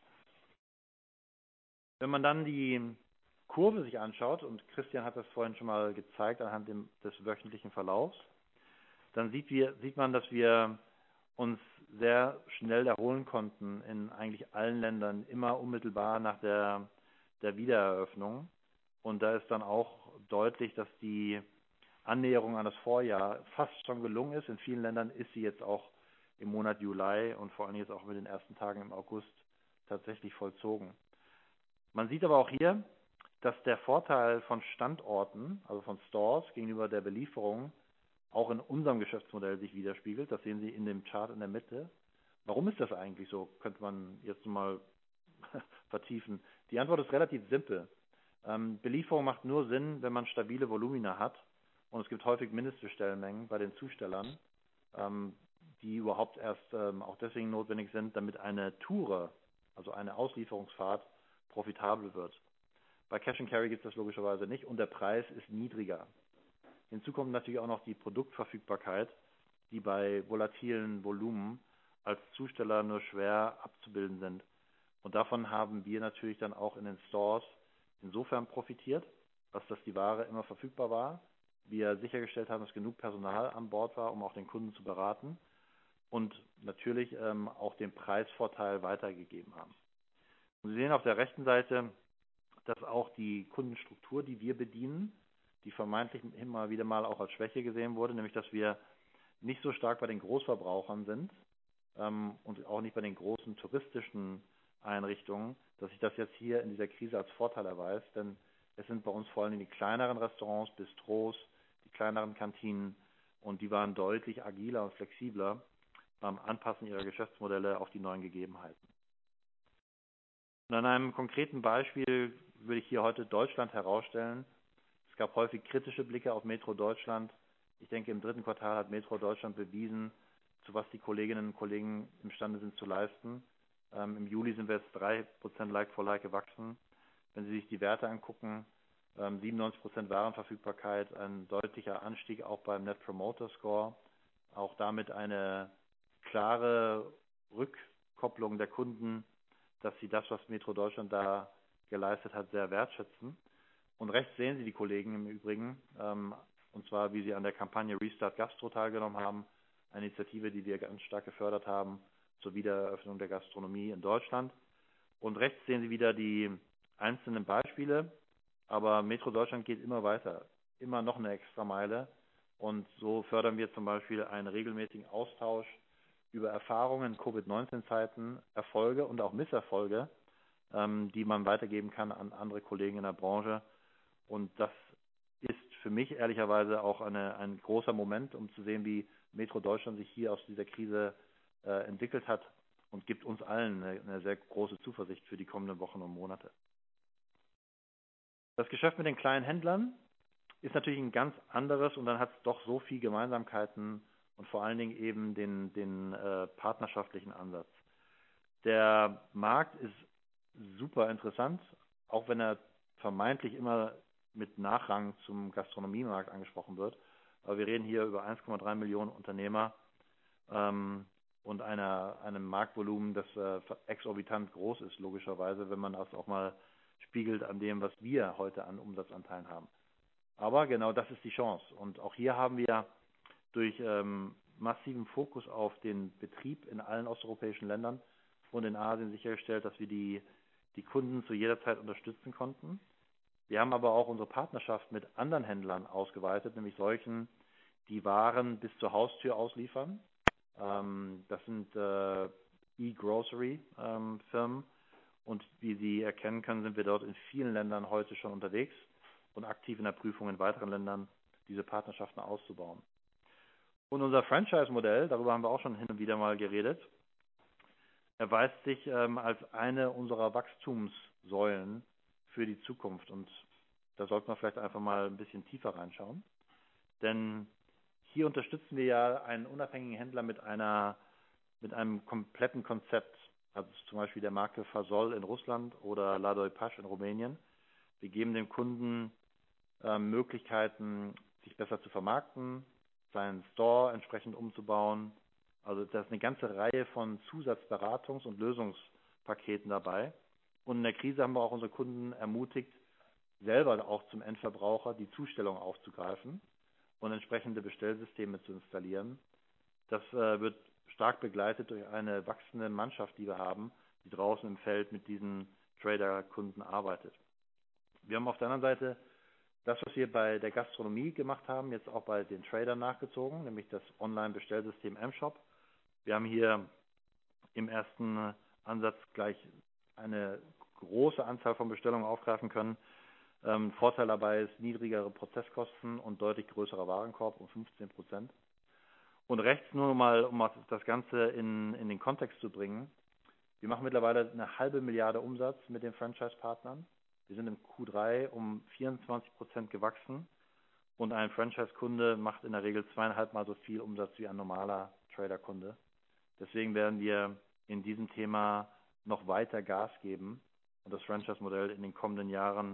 Wenn man dann die Kurve sich anschaut, und Christian hat das vorhin schon mal gezeigt anhand dem, des wöchentlichen Verlaufs, dann sieht, wir, sieht man, dass wir uns sehr schnell erholen konnten in eigentlich allen Ländern, immer unmittelbar nach der, der Wiedereröffnung. Und da ist dann auch deutlich, dass die Annäherung an das Vorjahr fast schon gelungen ist. In vielen Ländern ist sie jetzt auch im Monat Juli und vor allem jetzt auch mit den ersten Tagen im August tatsächlich vollzogen. Man sieht aber auch hier, dass der Vorteil von Standorten, also von Stores gegenüber der Belieferung, auch in unserem Geschäftsmodell sich widerspiegelt. Das sehen Sie in dem Chart in der Mitte. Warum ist das eigentlich so? Könnte man jetzt mal vertiefen. Die Antwort ist relativ simpel. Ähm, Belieferung macht nur Sinn, wenn man stabile Volumina hat. Und es gibt häufig Mindestbestellmengen bei den Zustellern, ähm, die überhaupt erst ähm, auch deswegen notwendig sind, damit eine Tour, also eine Auslieferungsfahrt, profitabel wird. Bei Cash and Carry gibt es das logischerweise nicht und der Preis ist niedriger. Hinzu kommt natürlich auch noch die Produktverfügbarkeit, die bei volatilen Volumen als Zusteller nur schwer abzubilden sind. Und davon haben wir natürlich dann auch in den Stores insofern profitiert, als dass die Ware immer verfügbar war. Wir sichergestellt haben, dass genug Personal an Bord war, um auch den Kunden zu beraten und natürlich ähm, auch den Preisvorteil weitergegeben haben. Und Sie sehen auf der rechten Seite, dass auch die Kundenstruktur, die wir bedienen, die vermeintlich immer wieder mal auch als Schwäche gesehen wurde, nämlich dass wir nicht so stark bei den Großverbrauchern sind ähm, und auch nicht bei den großen touristischen Einrichtungen, dass sich das jetzt hier in dieser Krise als Vorteil erweist, denn es sind bei uns vor allem die kleineren Restaurants, Bistros, die kleineren Kantinen und die waren deutlich agiler und flexibler beim Anpassen ihrer Geschäftsmodelle auf die neuen Gegebenheiten. Und an einem konkreten Beispiel würde ich hier heute Deutschland herausstellen. Es gab häufig kritische Blicke auf Metro Deutschland. Ich denke, im dritten Quartal hat Metro Deutschland bewiesen, zu was die Kolleginnen und Kollegen imstande sind zu leisten. Ähm, Im Juli sind wir jetzt drei Prozent Like-for-Like gewachsen. Wenn Sie sich die Werte angucken, ähm, siebenundneunzig Prozent Warenverfügbarkeit, ein deutlicher Anstieg auch beim Net Promoter Score. Auch damit eine klare Rückkopplung der Kunden, dass sie das, was Metro Deutschland da geleistet hat, sehr wertschätzen. Und rechts sehen Sie die Kollegen im Übrigen, ähm, und zwar wie sie an der Kampagne Restart Gastro teilgenommen haben, eine Initiative, die wir ganz stark gefördert haben zur Wiedereröffnung der Gastronomie in Deutschland. Und rechts sehen Sie wieder die einzelnen Beispiele, aber Metro Deutschland geht immer weiter, immer noch eine extra Meile. Und so fördern wir zum Beispiel einen regelmäßigen Austausch über Erfahrungen in Covid neunzehn Zeiten, Erfolge und auch Misserfolge, ähm, die man weitergeben kann an andere Kollegen in der Branche. Und das ist für mich ehrlicherweise auch eine, ein großer Moment, um zu sehen, wie Metro Deutschland sich hier aus dieser Krise äh, entwickelt hat und gibt uns allen eine, eine sehr große Zuversicht für die kommenden Wochen und Monate. Das Geschäft mit den kleinen Händlern ist natürlich ein ganz anderes und dann hat es doch so viel Gemeinsamkeiten und vor allen Dingen eben den, den äh, partnerschaftlichen Ansatz. Der Markt ist super interessant, auch wenn er vermeintlich immer mit Nachrang zum Gastronomiemarkt angesprochen wird. Aber wir reden hier über eins Komma drei Millionen Unternehmer ähm, und einer, einem Marktvolumen, das äh, exorbitant groß ist, logischerweise, wenn man das auch mal spiegelt an dem, was wir heute an Umsatzanteilen haben. Aber genau das ist die Chance. Und auch hier haben wir durch ähm, massiven Fokus auf den Betrieb in allen osteuropäischen Ländern und in Asien sichergestellt, dass wir die, die Kunden zu jeder Zeit unterstützen konnten. Wir haben aber auch unsere Partnerschaft mit anderen Händlern ausgeweitet, nämlich solchen, die Waren bis zur Haustür ausliefern. Ähm, das sind äh, E-Grocery-Firmen. Ähm, und wie Sie erkennen können, sind wir dort in vielen Ländern heute schon unterwegs und aktiv in der Prüfung in weiteren Ländern diese Partnerschaften auszubauen. Und unser Franchise-Modell, darüber haben wir auch schon hin und wieder mal geredet, erweist sich ähm, als eine unserer Wachstumssäulen für die Zukunft. Und da sollten wir vielleicht einfach mal ein bisschen tiefer reinschauen. Denn hier unterstützen wir ja einen unabhängigen Händler mit einer, mit einem kompletten Konzept. Also zum Beispiel der Marke Fasol in Russland oder La Doi Pasch in Rumänien. Wir geben dem Kunden äh, Möglichkeiten, sich besser zu vermarkten, seinen Store entsprechend umzubauen. Also da ist eine ganze Reihe von Zusatzberatungs- und Lösungspaketen dabei. Und in der Krise haben wir auch unsere Kunden ermutigt, selber auch zum Endverbraucher die Zustellung aufzugreifen und entsprechende Bestellsysteme zu installieren. Das äh, wird stark begleitet durch eine wachsende Mannschaft, die wir haben, die draußen im Feld mit diesen Trader-Kunden arbeitet. Wir haben auf der anderen Seite das, was wir bei der Gastronomie gemacht haben, jetzt auch bei den Tradern nachgezogen, nämlich das Online-Bestellsystem M-Shop. Wir haben hier im ersten Ansatz gleich eine große Anzahl von Bestellungen aufgreifen können. Ähm, Vorteil dabei ist niedrigere Prozesskosten und deutlich größerer Warenkorb um fünfzehn Prozent. Und rechts nur mal, um das Ganze in, in den Kontext zu bringen. Wir machen mittlerweile eine halbe Milliarde Umsatz mit den Franchise-Partnern. Wir sind im Q drei um vierundzwanzig Prozent gewachsen und ein Franchise-Kunde macht in der Regel zweieinhalb Mal so viel Umsatz wie ein normaler Trader-Kunde. Deswegen werden wir in diesem Thema noch weiter Gas geben und das Franchise-Modell in den kommenden Jahren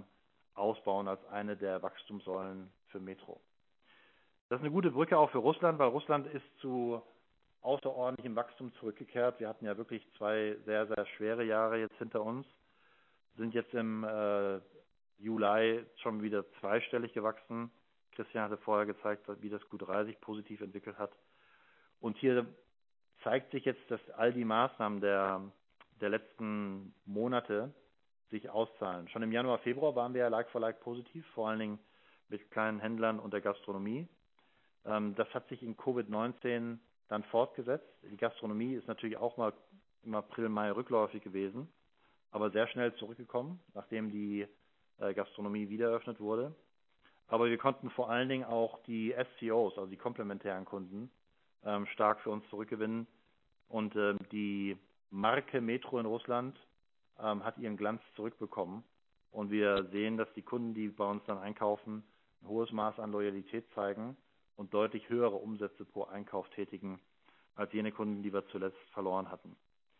ausbauen als eine der Wachstumssäulen für Metro. Das ist eine gute Brücke auch für Russland, weil Russland ist zu außerordentlichem Wachstum zurückgekehrt. Wir hatten ja wirklich zwei sehr, sehr schwere Jahre jetzt hinter uns, sind jetzt im äh, Juli schon wieder zweistellig gewachsen. Christian hatte vorher gezeigt, wie das Q drei sich positiv entwickelt hat. Und hier zeigt sich jetzt, dass all die Maßnahmen der, der letzten Monate sich auszahlen. Schon im Januar, Februar waren wir ja like for like positiv, vor allen Dingen mit kleinen Händlern und der Gastronomie. Ähm, das hat sich in Covid neunzehn dann fortgesetzt. Die Gastronomie ist natürlich auch mal im April, Mai rückläufig gewesen, aber sehr schnell zurückgekommen, nachdem die äh, Gastronomie wieder eröffnet wurde. Aber wir konnten vor allen Dingen auch die S C Os, also die komplementären Kunden, ähm, stark für uns zurückgewinnen. Und ähm, die Marke Metro in Russland ähm, hat ihren Glanz zurückbekommen. Und wir sehen, dass die Kunden, die bei uns dann einkaufen, ein hohes Maß an Loyalität zeigen und deutlich höhere Umsätze pro Einkauf tätigen als jene Kunden, die wir zuletzt verloren hatten.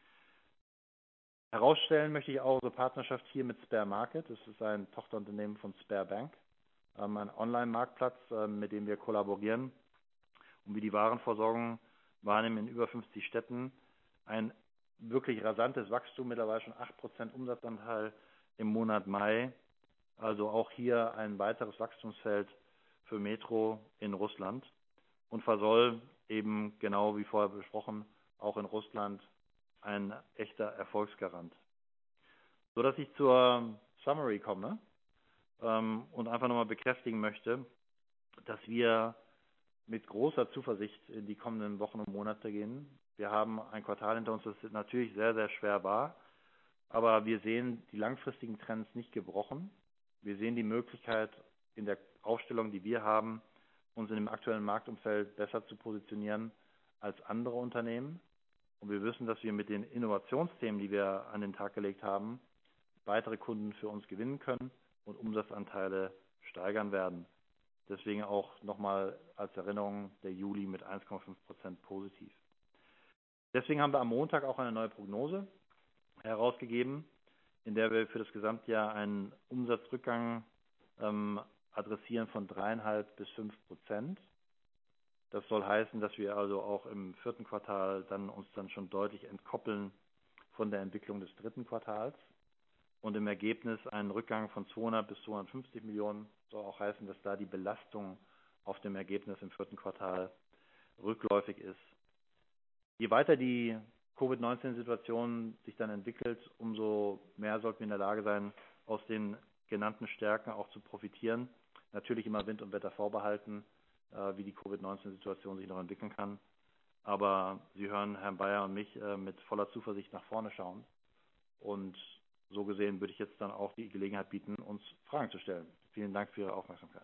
Herausstellen möchte ich auch unsere Partnerschaft hier mit Spare Market. Das ist ein Tochterunternehmen von Spare Bank, ähm, ein Online-Marktplatz, ähm, mit dem wir kollaborieren und wir die Warenversorgung wahrnehmen in über fünfzig Städten. Ein wirklich rasantes Wachstum, mittlerweile schon acht Prozent Umsatzanteil im Monat Mai. Also auch hier ein weiteres Wachstumsfeld für Metro in Russland und Versol eben genau wie vorher besprochen, auch in Russland ein echter Erfolgsgarant. So dass ich zur Summary komme ähm, und einfach nochmal bekräftigen möchte, dass wir mit großer Zuversicht in die kommenden Wochen und Monate gehen. Wir haben ein Quartal hinter uns, das natürlich sehr, sehr schwer war, aber wir sehen die langfristigen Trends nicht gebrochen. Wir sehen die Möglichkeit in der Aufstellung, die wir haben, uns in dem aktuellen Marktumfeld besser zu positionieren als andere Unternehmen. Und wir wissen, dass wir mit den Innovationsthemen, die wir an den Tag gelegt haben, weitere Kunden für uns gewinnen können und Umsatzanteile steigern werden. Deswegen auch nochmal als Erinnerung der Juli mit eins Komma fünf Prozent positiv. Deswegen haben wir am Montag auch eine neue Prognose herausgegeben, in der wir für das Gesamtjahr einen Umsatzrückgang ähm, adressieren von drei Komma fünf bis fünf Prozent. Das soll heißen, dass wir also auch im vierten Quartal dann uns dann schon deutlich entkoppeln von der Entwicklung des dritten Quartals und im Ergebnis einen Rückgang von zweihundert bis zweihundertfünfzig Millionen soll auch heißen, dass da die Belastung auf dem Ergebnis im vierten Quartal rückläufig ist. Je weiter die Covid neunzehn Situation sich dann entwickelt, umso mehr sollten wir in der Lage sein, aus den genannten Stärken auch zu profitieren. Natürlich immer Wind und Wetter vorbehalten, äh, wie die Covid neunzehn Situation sich noch entwickeln kann. Aber Sie hören Herrn Bayer und mich äh, mit voller Zuversicht nach vorne schauen. Und so gesehen würde ich jetzt dann auch die Gelegenheit bieten, uns Fragen zu stellen. Vielen Dank für Ihre Aufmerksamkeit.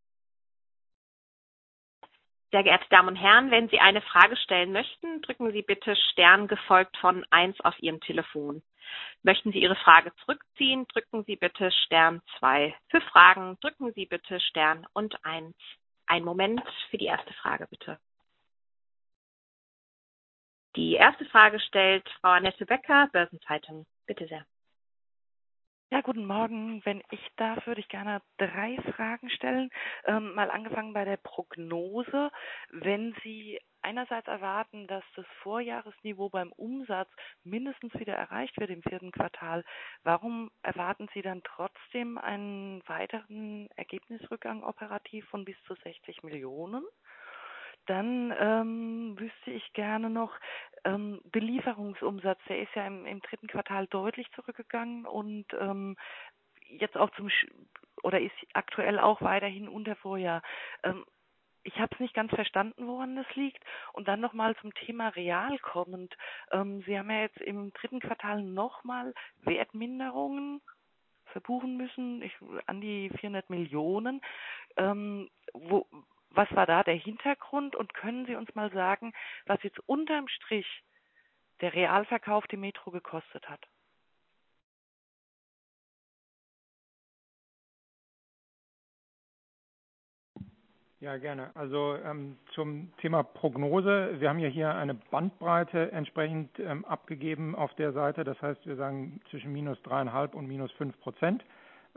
Sehr geehrte Damen und Herren, wenn Sie eine Frage stellen möchten, drücken Sie bitte Stern gefolgt von eins auf Ihrem Telefon. Möchten Sie Ihre Frage zurückziehen, drücken Sie bitte Stern zwei. Für Fragen drücken Sie bitte Stern und eins. Einen Moment für die erste Frage, bitte. Die erste Frage stellt Frau Annette Becker, Börsenzeitung. Bitte sehr. Ja, guten Morgen. Wenn ich darf, würde ich gerne drei Fragen stellen. Ähm, mal angefangen bei der Prognose. Wenn Sie einerseits erwarten, dass das Vorjahresniveau beim Umsatz mindestens wieder erreicht wird im vierten Quartal, warum erwarten Sie dann trotzdem einen weiteren Ergebnisrückgang operativ von bis zu sechzig Millionen? Dann ähm, wüsste ich gerne noch, ähm, Belieferungsumsatz, der ist ja im, im dritten Quartal deutlich zurückgegangen und ähm, jetzt auch zum, Sch- oder ist aktuell auch weiterhin unter Vorjahr. Ähm, ich habe es nicht ganz verstanden, woran das liegt. Und dann nochmal zum Thema Real kommend. Ähm, Sie haben ja jetzt im dritten Quartal nochmal Wertminderungen verbuchen müssen, ich, an die vierhundert Millionen. Ähm, wo, was war da der Hintergrund und können Sie uns mal sagen, was jetzt unterm Strich der Realverkauf die Metro gekostet hat? Ja, gerne. Also ähm, zum Thema Prognose. Wir haben ja hier eine Bandbreite entsprechend ähm, abgegeben auf der Seite. Das heißt, wir sagen zwischen minus dreieinhalb und minus fünf Prozent.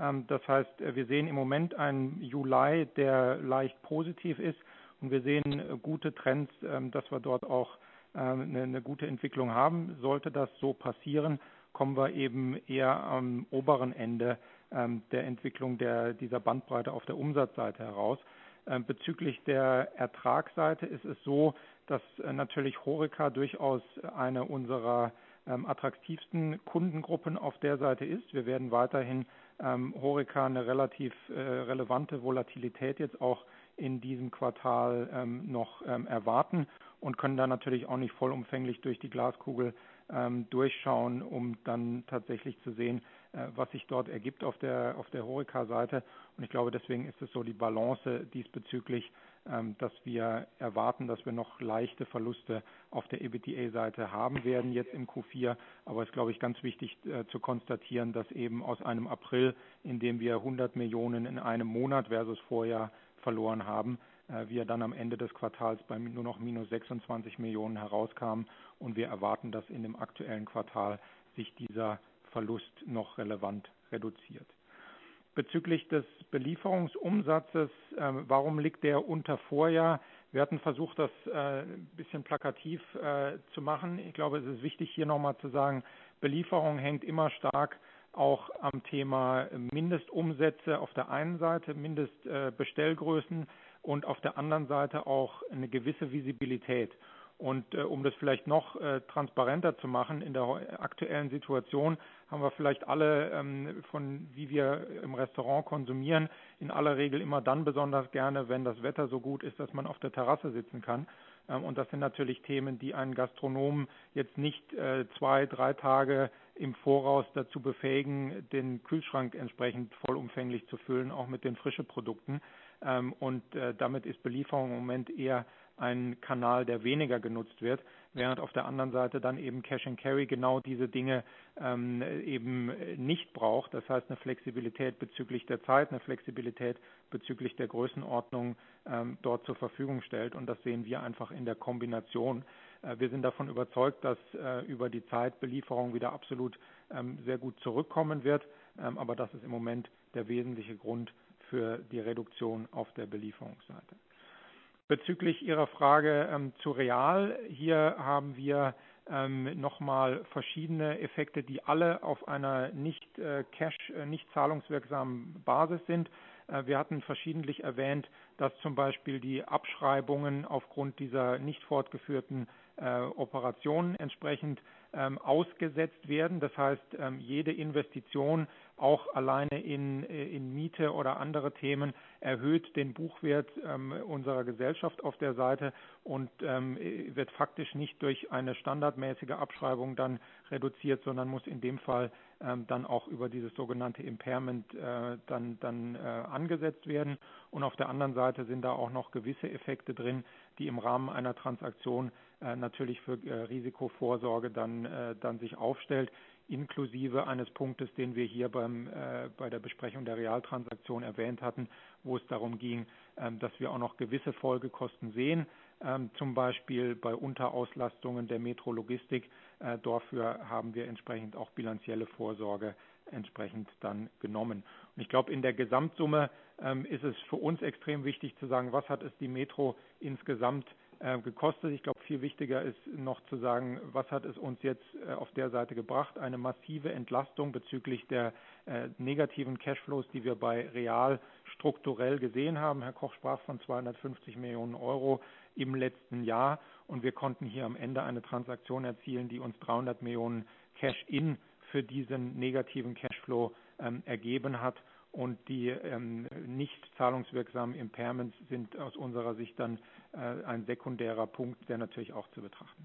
Das heißt, wir sehen im Moment einen Juli, der leicht positiv ist und wir sehen gute Trends, dass wir dort auch eine, eine gute Entwicklung haben. Sollte das so passieren, kommen wir eben eher am oberen Ende der Entwicklung der, dieser Bandbreite auf der Umsatzseite heraus. Bezüglich der Ertragsseite ist es so, dass natürlich HoReCa durchaus eine unserer ähm, attraktivsten Kundengruppen auf der Seite ist. Wir werden weiterhin ähm, HoReCa eine relativ äh, relevante Volatilität jetzt auch in diesem Quartal ähm, noch ähm, erwarten und können da natürlich auch nicht vollumfänglich durch die Glaskugel ähm, durchschauen, um dann tatsächlich zu sehen, äh, was sich dort ergibt auf der auf der HoReCa-Seite. Und ich glaube, deswegen ist es so die Balance diesbezüglich, ähm, dass wir erwarten, dass wir noch leichte Verluste auf der EBITDA-Seite haben werden jetzt im Q vier. Aber es ist, glaube ich, ganz wichtig äh, zu konstatieren, dass eben aus einem April, in dem wir hundert Millionen in einem Monat versus Vorjahr verloren haben, äh, wir dann am Ende des Quartals bei nur noch minus sechsundzwanzig Millionen herauskamen und wir erwarten, dass in dem aktuellen Quartal sich dieser Verlust noch relevant reduziert. Bezüglich des Belieferungsumsatzes, äh, warum liegt der unter Vorjahr? Wir hatten versucht, das äh, ein bisschen plakativ äh, zu machen. Ich glaube, es ist wichtig, hier nochmal zu sagen, Belieferung hängt immer stark auch am Thema Mindestumsätze auf der einen Seite, Mindestbestellgrößen äh, und auf der anderen Seite auch eine gewisse Visibilität. Und äh, um das vielleicht noch äh, transparenter zu machen, in der aktuellen Situation haben wir vielleicht alle, ähm, von wie wir im Restaurant konsumieren, in aller Regel immer dann besonders gerne, wenn das Wetter so gut ist, dass man auf der Terrasse sitzen kann. Ähm, und das sind natürlich Themen, die einen Gastronomen jetzt nicht äh, zwei, drei Tage im Voraus dazu befähigen, den Kühlschrank entsprechend vollumfänglich zu füllen, auch mit den frischen Produkten. Ähm, und äh, damit ist Belieferung im Moment eher ein Kanal, der weniger genutzt wird, während auf der anderen Seite dann eben Cash and Carry genau diese Dinge ähm, eben nicht braucht. Das heißt, eine Flexibilität bezüglich der Zeit, eine Flexibilität bezüglich der Größenordnung ähm, dort zur Verfügung stellt. Und das sehen wir einfach in der Kombination. Äh, wir sind davon überzeugt, dass äh, über die Zeit Belieferung wieder absolut ähm, sehr gut zurückkommen wird. Ähm, aber das ist im Moment der wesentliche Grund für die Reduktion auf der Belieferungsseite. Bezüglich Ihrer Frage ähm, zu Real, hier haben wir ähm, nochmal verschiedene Effekte, die alle auf einer nicht äh, Cash, äh, nicht zahlungswirksamen Basis sind. Äh, wir hatten verschiedentlich erwähnt, dass zum Beispiel die Abschreibungen aufgrund dieser nicht fortgeführten äh, Operationen entsprechend ähm, ausgesetzt werden. Das heißt, ähm, jede Investition, auch alleine in, in Miete oder andere Themen, erhöht den Buchwert ähm, unserer Gesellschaft auf der Seite und ähm, wird faktisch nicht durch eine standardmäßige Abschreibung dann reduziert, sondern muss in dem Fall ähm, dann auch über dieses sogenannte Impairment äh, dann, dann äh, angesetzt werden. Und auf der anderen Seite sind da auch noch gewisse Effekte drin, die im Rahmen einer Transaktion äh, natürlich für äh, Risikovorsorge dann, äh, dann sich aufstellt, inklusive eines Punktes, den wir hier beim, äh, bei der Besprechung der Realtransaktion erwähnt hatten, wo es darum ging, ähm, dass wir auch noch gewisse Folgekosten sehen, ähm, zum Beispiel bei Unterauslastungen der Metrologistik. Äh, dafür haben wir entsprechend auch bilanzielle Vorsorge entsprechend dann genommen. Und ich glaube, in der Gesamtsumme ähm, ist es für uns extrem wichtig zu sagen, was hat es die Metro insgesamt gekostet. Ich glaube, viel wichtiger ist noch zu sagen, was hat es uns jetzt auf der Seite gebracht. Eine massive Entlastung bezüglich der äh, negativen Cashflows, die wir bei Real strukturell gesehen haben. Herr Koch sprach von zweihundertfünfzig Millionen Euro im letzten Jahr und wir konnten hier am Ende eine Transaktion erzielen, die uns dreihundert Millionen Cash-in für diesen negativen Cashflow ähm, ergeben hat. Und die ähm, nicht zahlungswirksamen Impairments sind aus unserer Sicht dann äh, ein sekundärer Punkt, der natürlich auch zu betrachten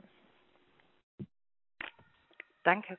ist. Danke.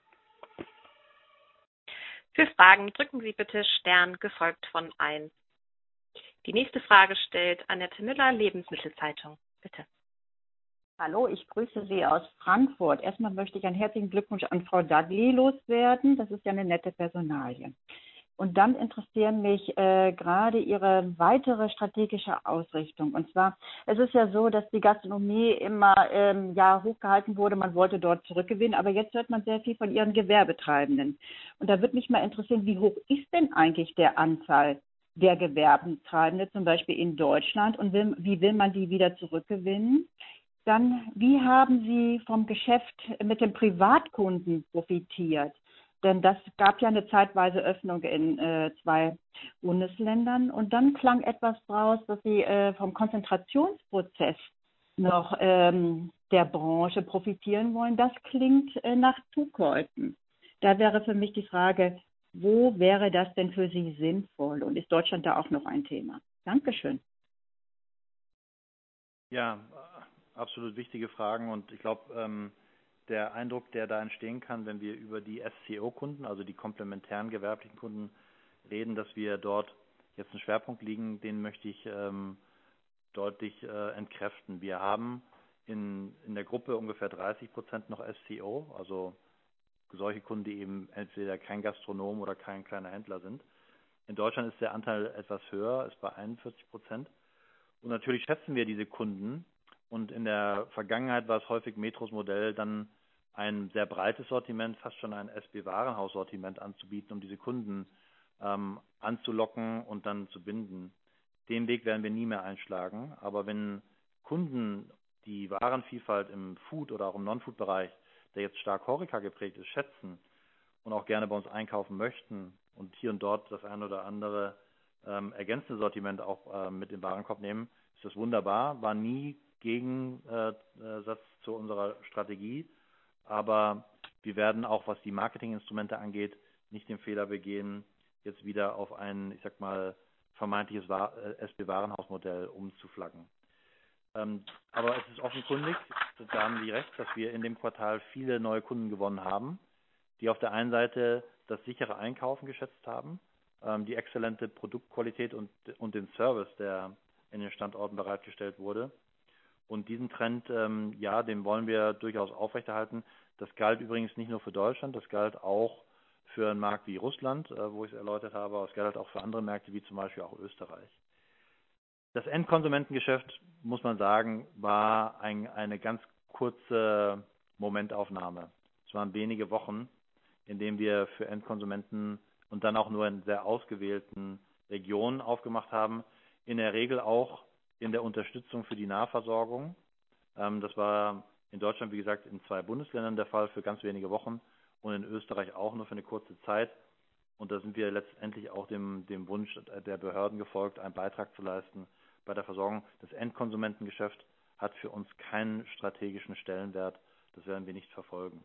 Für Fragen drücken Sie bitte Stern, gefolgt von eins. Die nächste Frage stellt Annette Müller, Lebensmittelzeitung. Bitte. Hallo, ich grüße Sie aus Frankfurt. Erstmal möchte ich einen herzlichen Glückwunsch an Frau Dudley loswerden. Das ist ja eine nette Personalie. Und dann interessieren mich äh, gerade Ihre weitere strategische Ausrichtung. Und zwar, es ist ja so, dass die Gastronomie immer ähm, ja, hochgehalten wurde, man wollte dort zurückgewinnen, aber jetzt hört man sehr viel von Ihren Gewerbetreibenden. Und da würde mich mal interessieren, wie hoch ist denn eigentlich der Anteil der Gewerbetreibenden, zum Beispiel in Deutschland, und will, wie will man die wieder zurückgewinnen? Dann, wie haben Sie vom Geschäft mit den Privatkunden profitiert? Denn das gab ja eine zeitweise Öffnung in äh, zwei Bundesländern. Und dann klang etwas draus, dass Sie äh, vom Konzentrationsprozess noch ähm, der Branche profitieren wollen. Das klingt äh, nach Zukäufen. Da wäre für mich die Frage, wo wäre das denn für Sie sinnvoll? Und ist Deutschland da auch noch ein Thema? Dankeschön. Ja, absolut wichtige Fragen und ich glaube, ähm, der Eindruck, der da entstehen kann, wenn wir über die S C O-Kunden, also die komplementären gewerblichen Kunden reden, dass wir dort jetzt einen Schwerpunkt liegen, den möchte ich ähm, deutlich äh, entkräften. Wir haben in, in der Gruppe ungefähr dreißig Prozent noch S C O, also solche Kunden, die eben entweder kein Gastronom oder kein kleiner Händler sind. In Deutschland ist der Anteil etwas höher, ist bei einundvierzig Prozent. Und natürlich schätzen wir diese Kunden. Und in der Vergangenheit war es häufig Metros Modell, dann ein sehr breites Sortiment, fast schon ein S B-Warenhaus-Sortiment anzubieten, um diese Kunden ähm, anzulocken und dann zu binden. Den Weg werden wir nie mehr einschlagen. Aber wenn Kunden die Warenvielfalt im Food- oder auch im Non-Food-Bereich, der jetzt stark HoReCa geprägt ist, schätzen und auch gerne bei uns einkaufen möchten und hier und dort das ein oder andere ähm, ergänzende Sortiment auch äh, mit im Warenkorb nehmen, ist das wunderbar. War nie Gegensatz äh, zu unserer Strategie, aber wir werden auch, was die Marketinginstrumente angeht, nicht den Fehler begehen, jetzt wieder auf ein, ich sag mal, vermeintliches S B-Warenhausmodell umzuflaggen. Ähm, aber es ist offenkundig, da haben Sie recht, dass wir in dem Quartal viele neue Kunden gewonnen haben, die auf der einen Seite das sichere Einkaufen geschätzt haben, ähm, die exzellente Produktqualität und, und den Service, der in den Standorten bereitgestellt wurde. Und diesen Trend, ähm, ja, den wollen wir durchaus aufrechterhalten. Das galt übrigens nicht nur für Deutschland, das galt auch für einen Markt wie Russland, äh, wo ich es erläutert habe, aber es galt auch für andere Märkte wie zum Beispiel auch Österreich. Das Endkonsumentengeschäft, muss man sagen, war ein, eine ganz kurze Momentaufnahme. Es waren wenige Wochen, in denen wir für Endkonsumenten und dann auch nur in sehr ausgewählten Regionen aufgemacht haben. In der Regel auch in der Unterstützung für die Nahversorgung. Ähm, das war in Deutschland, wie gesagt, in zwei Bundesländern der Fall für ganz wenige Wochen und in Österreich auch nur für eine kurze Zeit. Und da sind wir letztendlich auch dem, dem Wunsch der Behörden gefolgt, einen Beitrag zu leisten bei der Versorgung. Das Endkonsumentengeschäft hat für uns keinen strategischen Stellenwert. Das werden wir nicht verfolgen.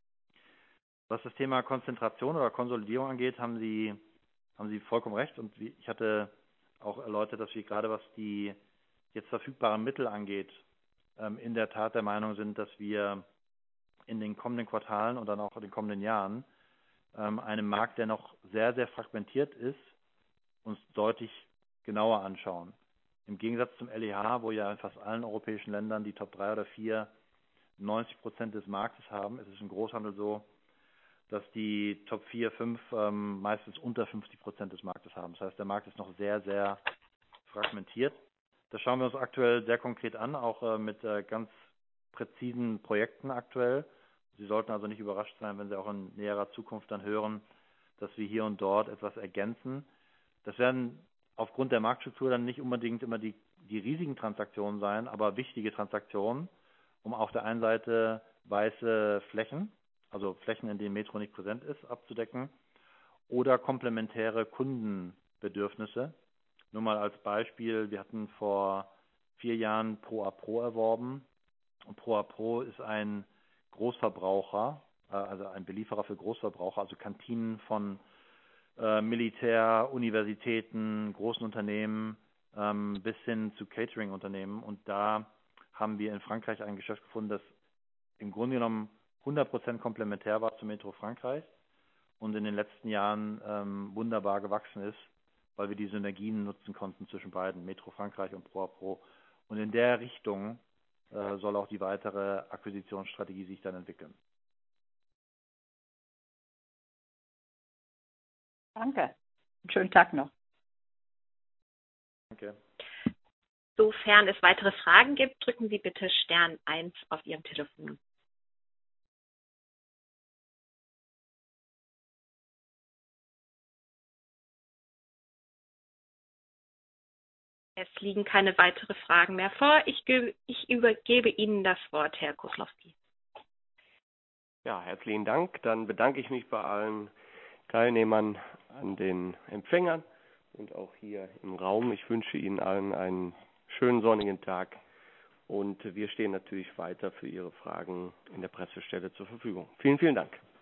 Was das Thema Konzentration oder Konsolidierung angeht, haben Sie, haben Sie vollkommen recht. Und ich hatte auch erläutert, dass wir gerade was die jetzt verfügbaren Mittel angeht, in der Tat der Meinung sind, dass wir in den kommenden Quartalen und dann auch in den kommenden Jahren einen Markt, der noch sehr, sehr fragmentiert ist, uns deutlich genauer anschauen. Im Gegensatz zum L E H, wo ja in fast allen europäischen Ländern die Top drei oder vier neunzig Prozent des Marktes haben, ist es im Großhandel so, dass die Top vier, fünf ähm, meistens unter fünfzig Prozent des Marktes haben. Das heißt, der Markt ist noch sehr, sehr fragmentiert. Das schauen wir uns aktuell sehr konkret an, auch äh, mit äh, ganz präzisen Projekten aktuell. Sie sollten also nicht überrascht sein, wenn Sie auch in näherer Zukunft dann hören, dass wir hier und dort etwas ergänzen. Das werden aufgrund der Marktstruktur dann nicht unbedingt immer die, die riesigen Transaktionen sein, aber wichtige Transaktionen, um auf der einen Seite weiße Flächen, also Flächen, in denen Metro nicht präsent ist, abzudecken, oder komplementäre Kundenbedürfnisse. Nur mal als Beispiel, wir hatten vor vier Jahren Pro A Pro erworben. Und Pro A Pro ist ein Großverbraucher, also ein Belieferer für Großverbraucher, also Kantinen von äh, Militär, Universitäten, großen Unternehmen ähm, bis hin zu Catering-Unternehmen. Und da haben wir in Frankreich ein Geschäft gefunden, das im Grunde genommen hundert Prozent komplementär war zu Metro Frankreich und in den letzten Jahren ähm, wunderbar gewachsen ist, weil wir die Synergien nutzen konnten zwischen beiden, Metro Frankreich und Pro A Pro. Und in der Richtung äh, soll auch die weitere Akquisitionsstrategie sich dann entwickeln. Danke. Einen schönen Tag noch. Danke. Sofern es weitere Fragen gibt, drücken Sie bitte Stern eins auf Ihrem Telefon. Es liegen keine weiteren Fragen mehr vor. Ich, ge- ich übergebe Ihnen das Wort, Herr Koslowski. Ja, herzlichen Dank. Dann bedanke ich mich bei allen Teilnehmern an den Empfängern und auch hier im Raum. Ich wünsche Ihnen allen einen schönen sonnigen Tag und wir stehen natürlich weiter für Ihre Fragen in der Pressestelle zur Verfügung. Vielen, vielen Dank.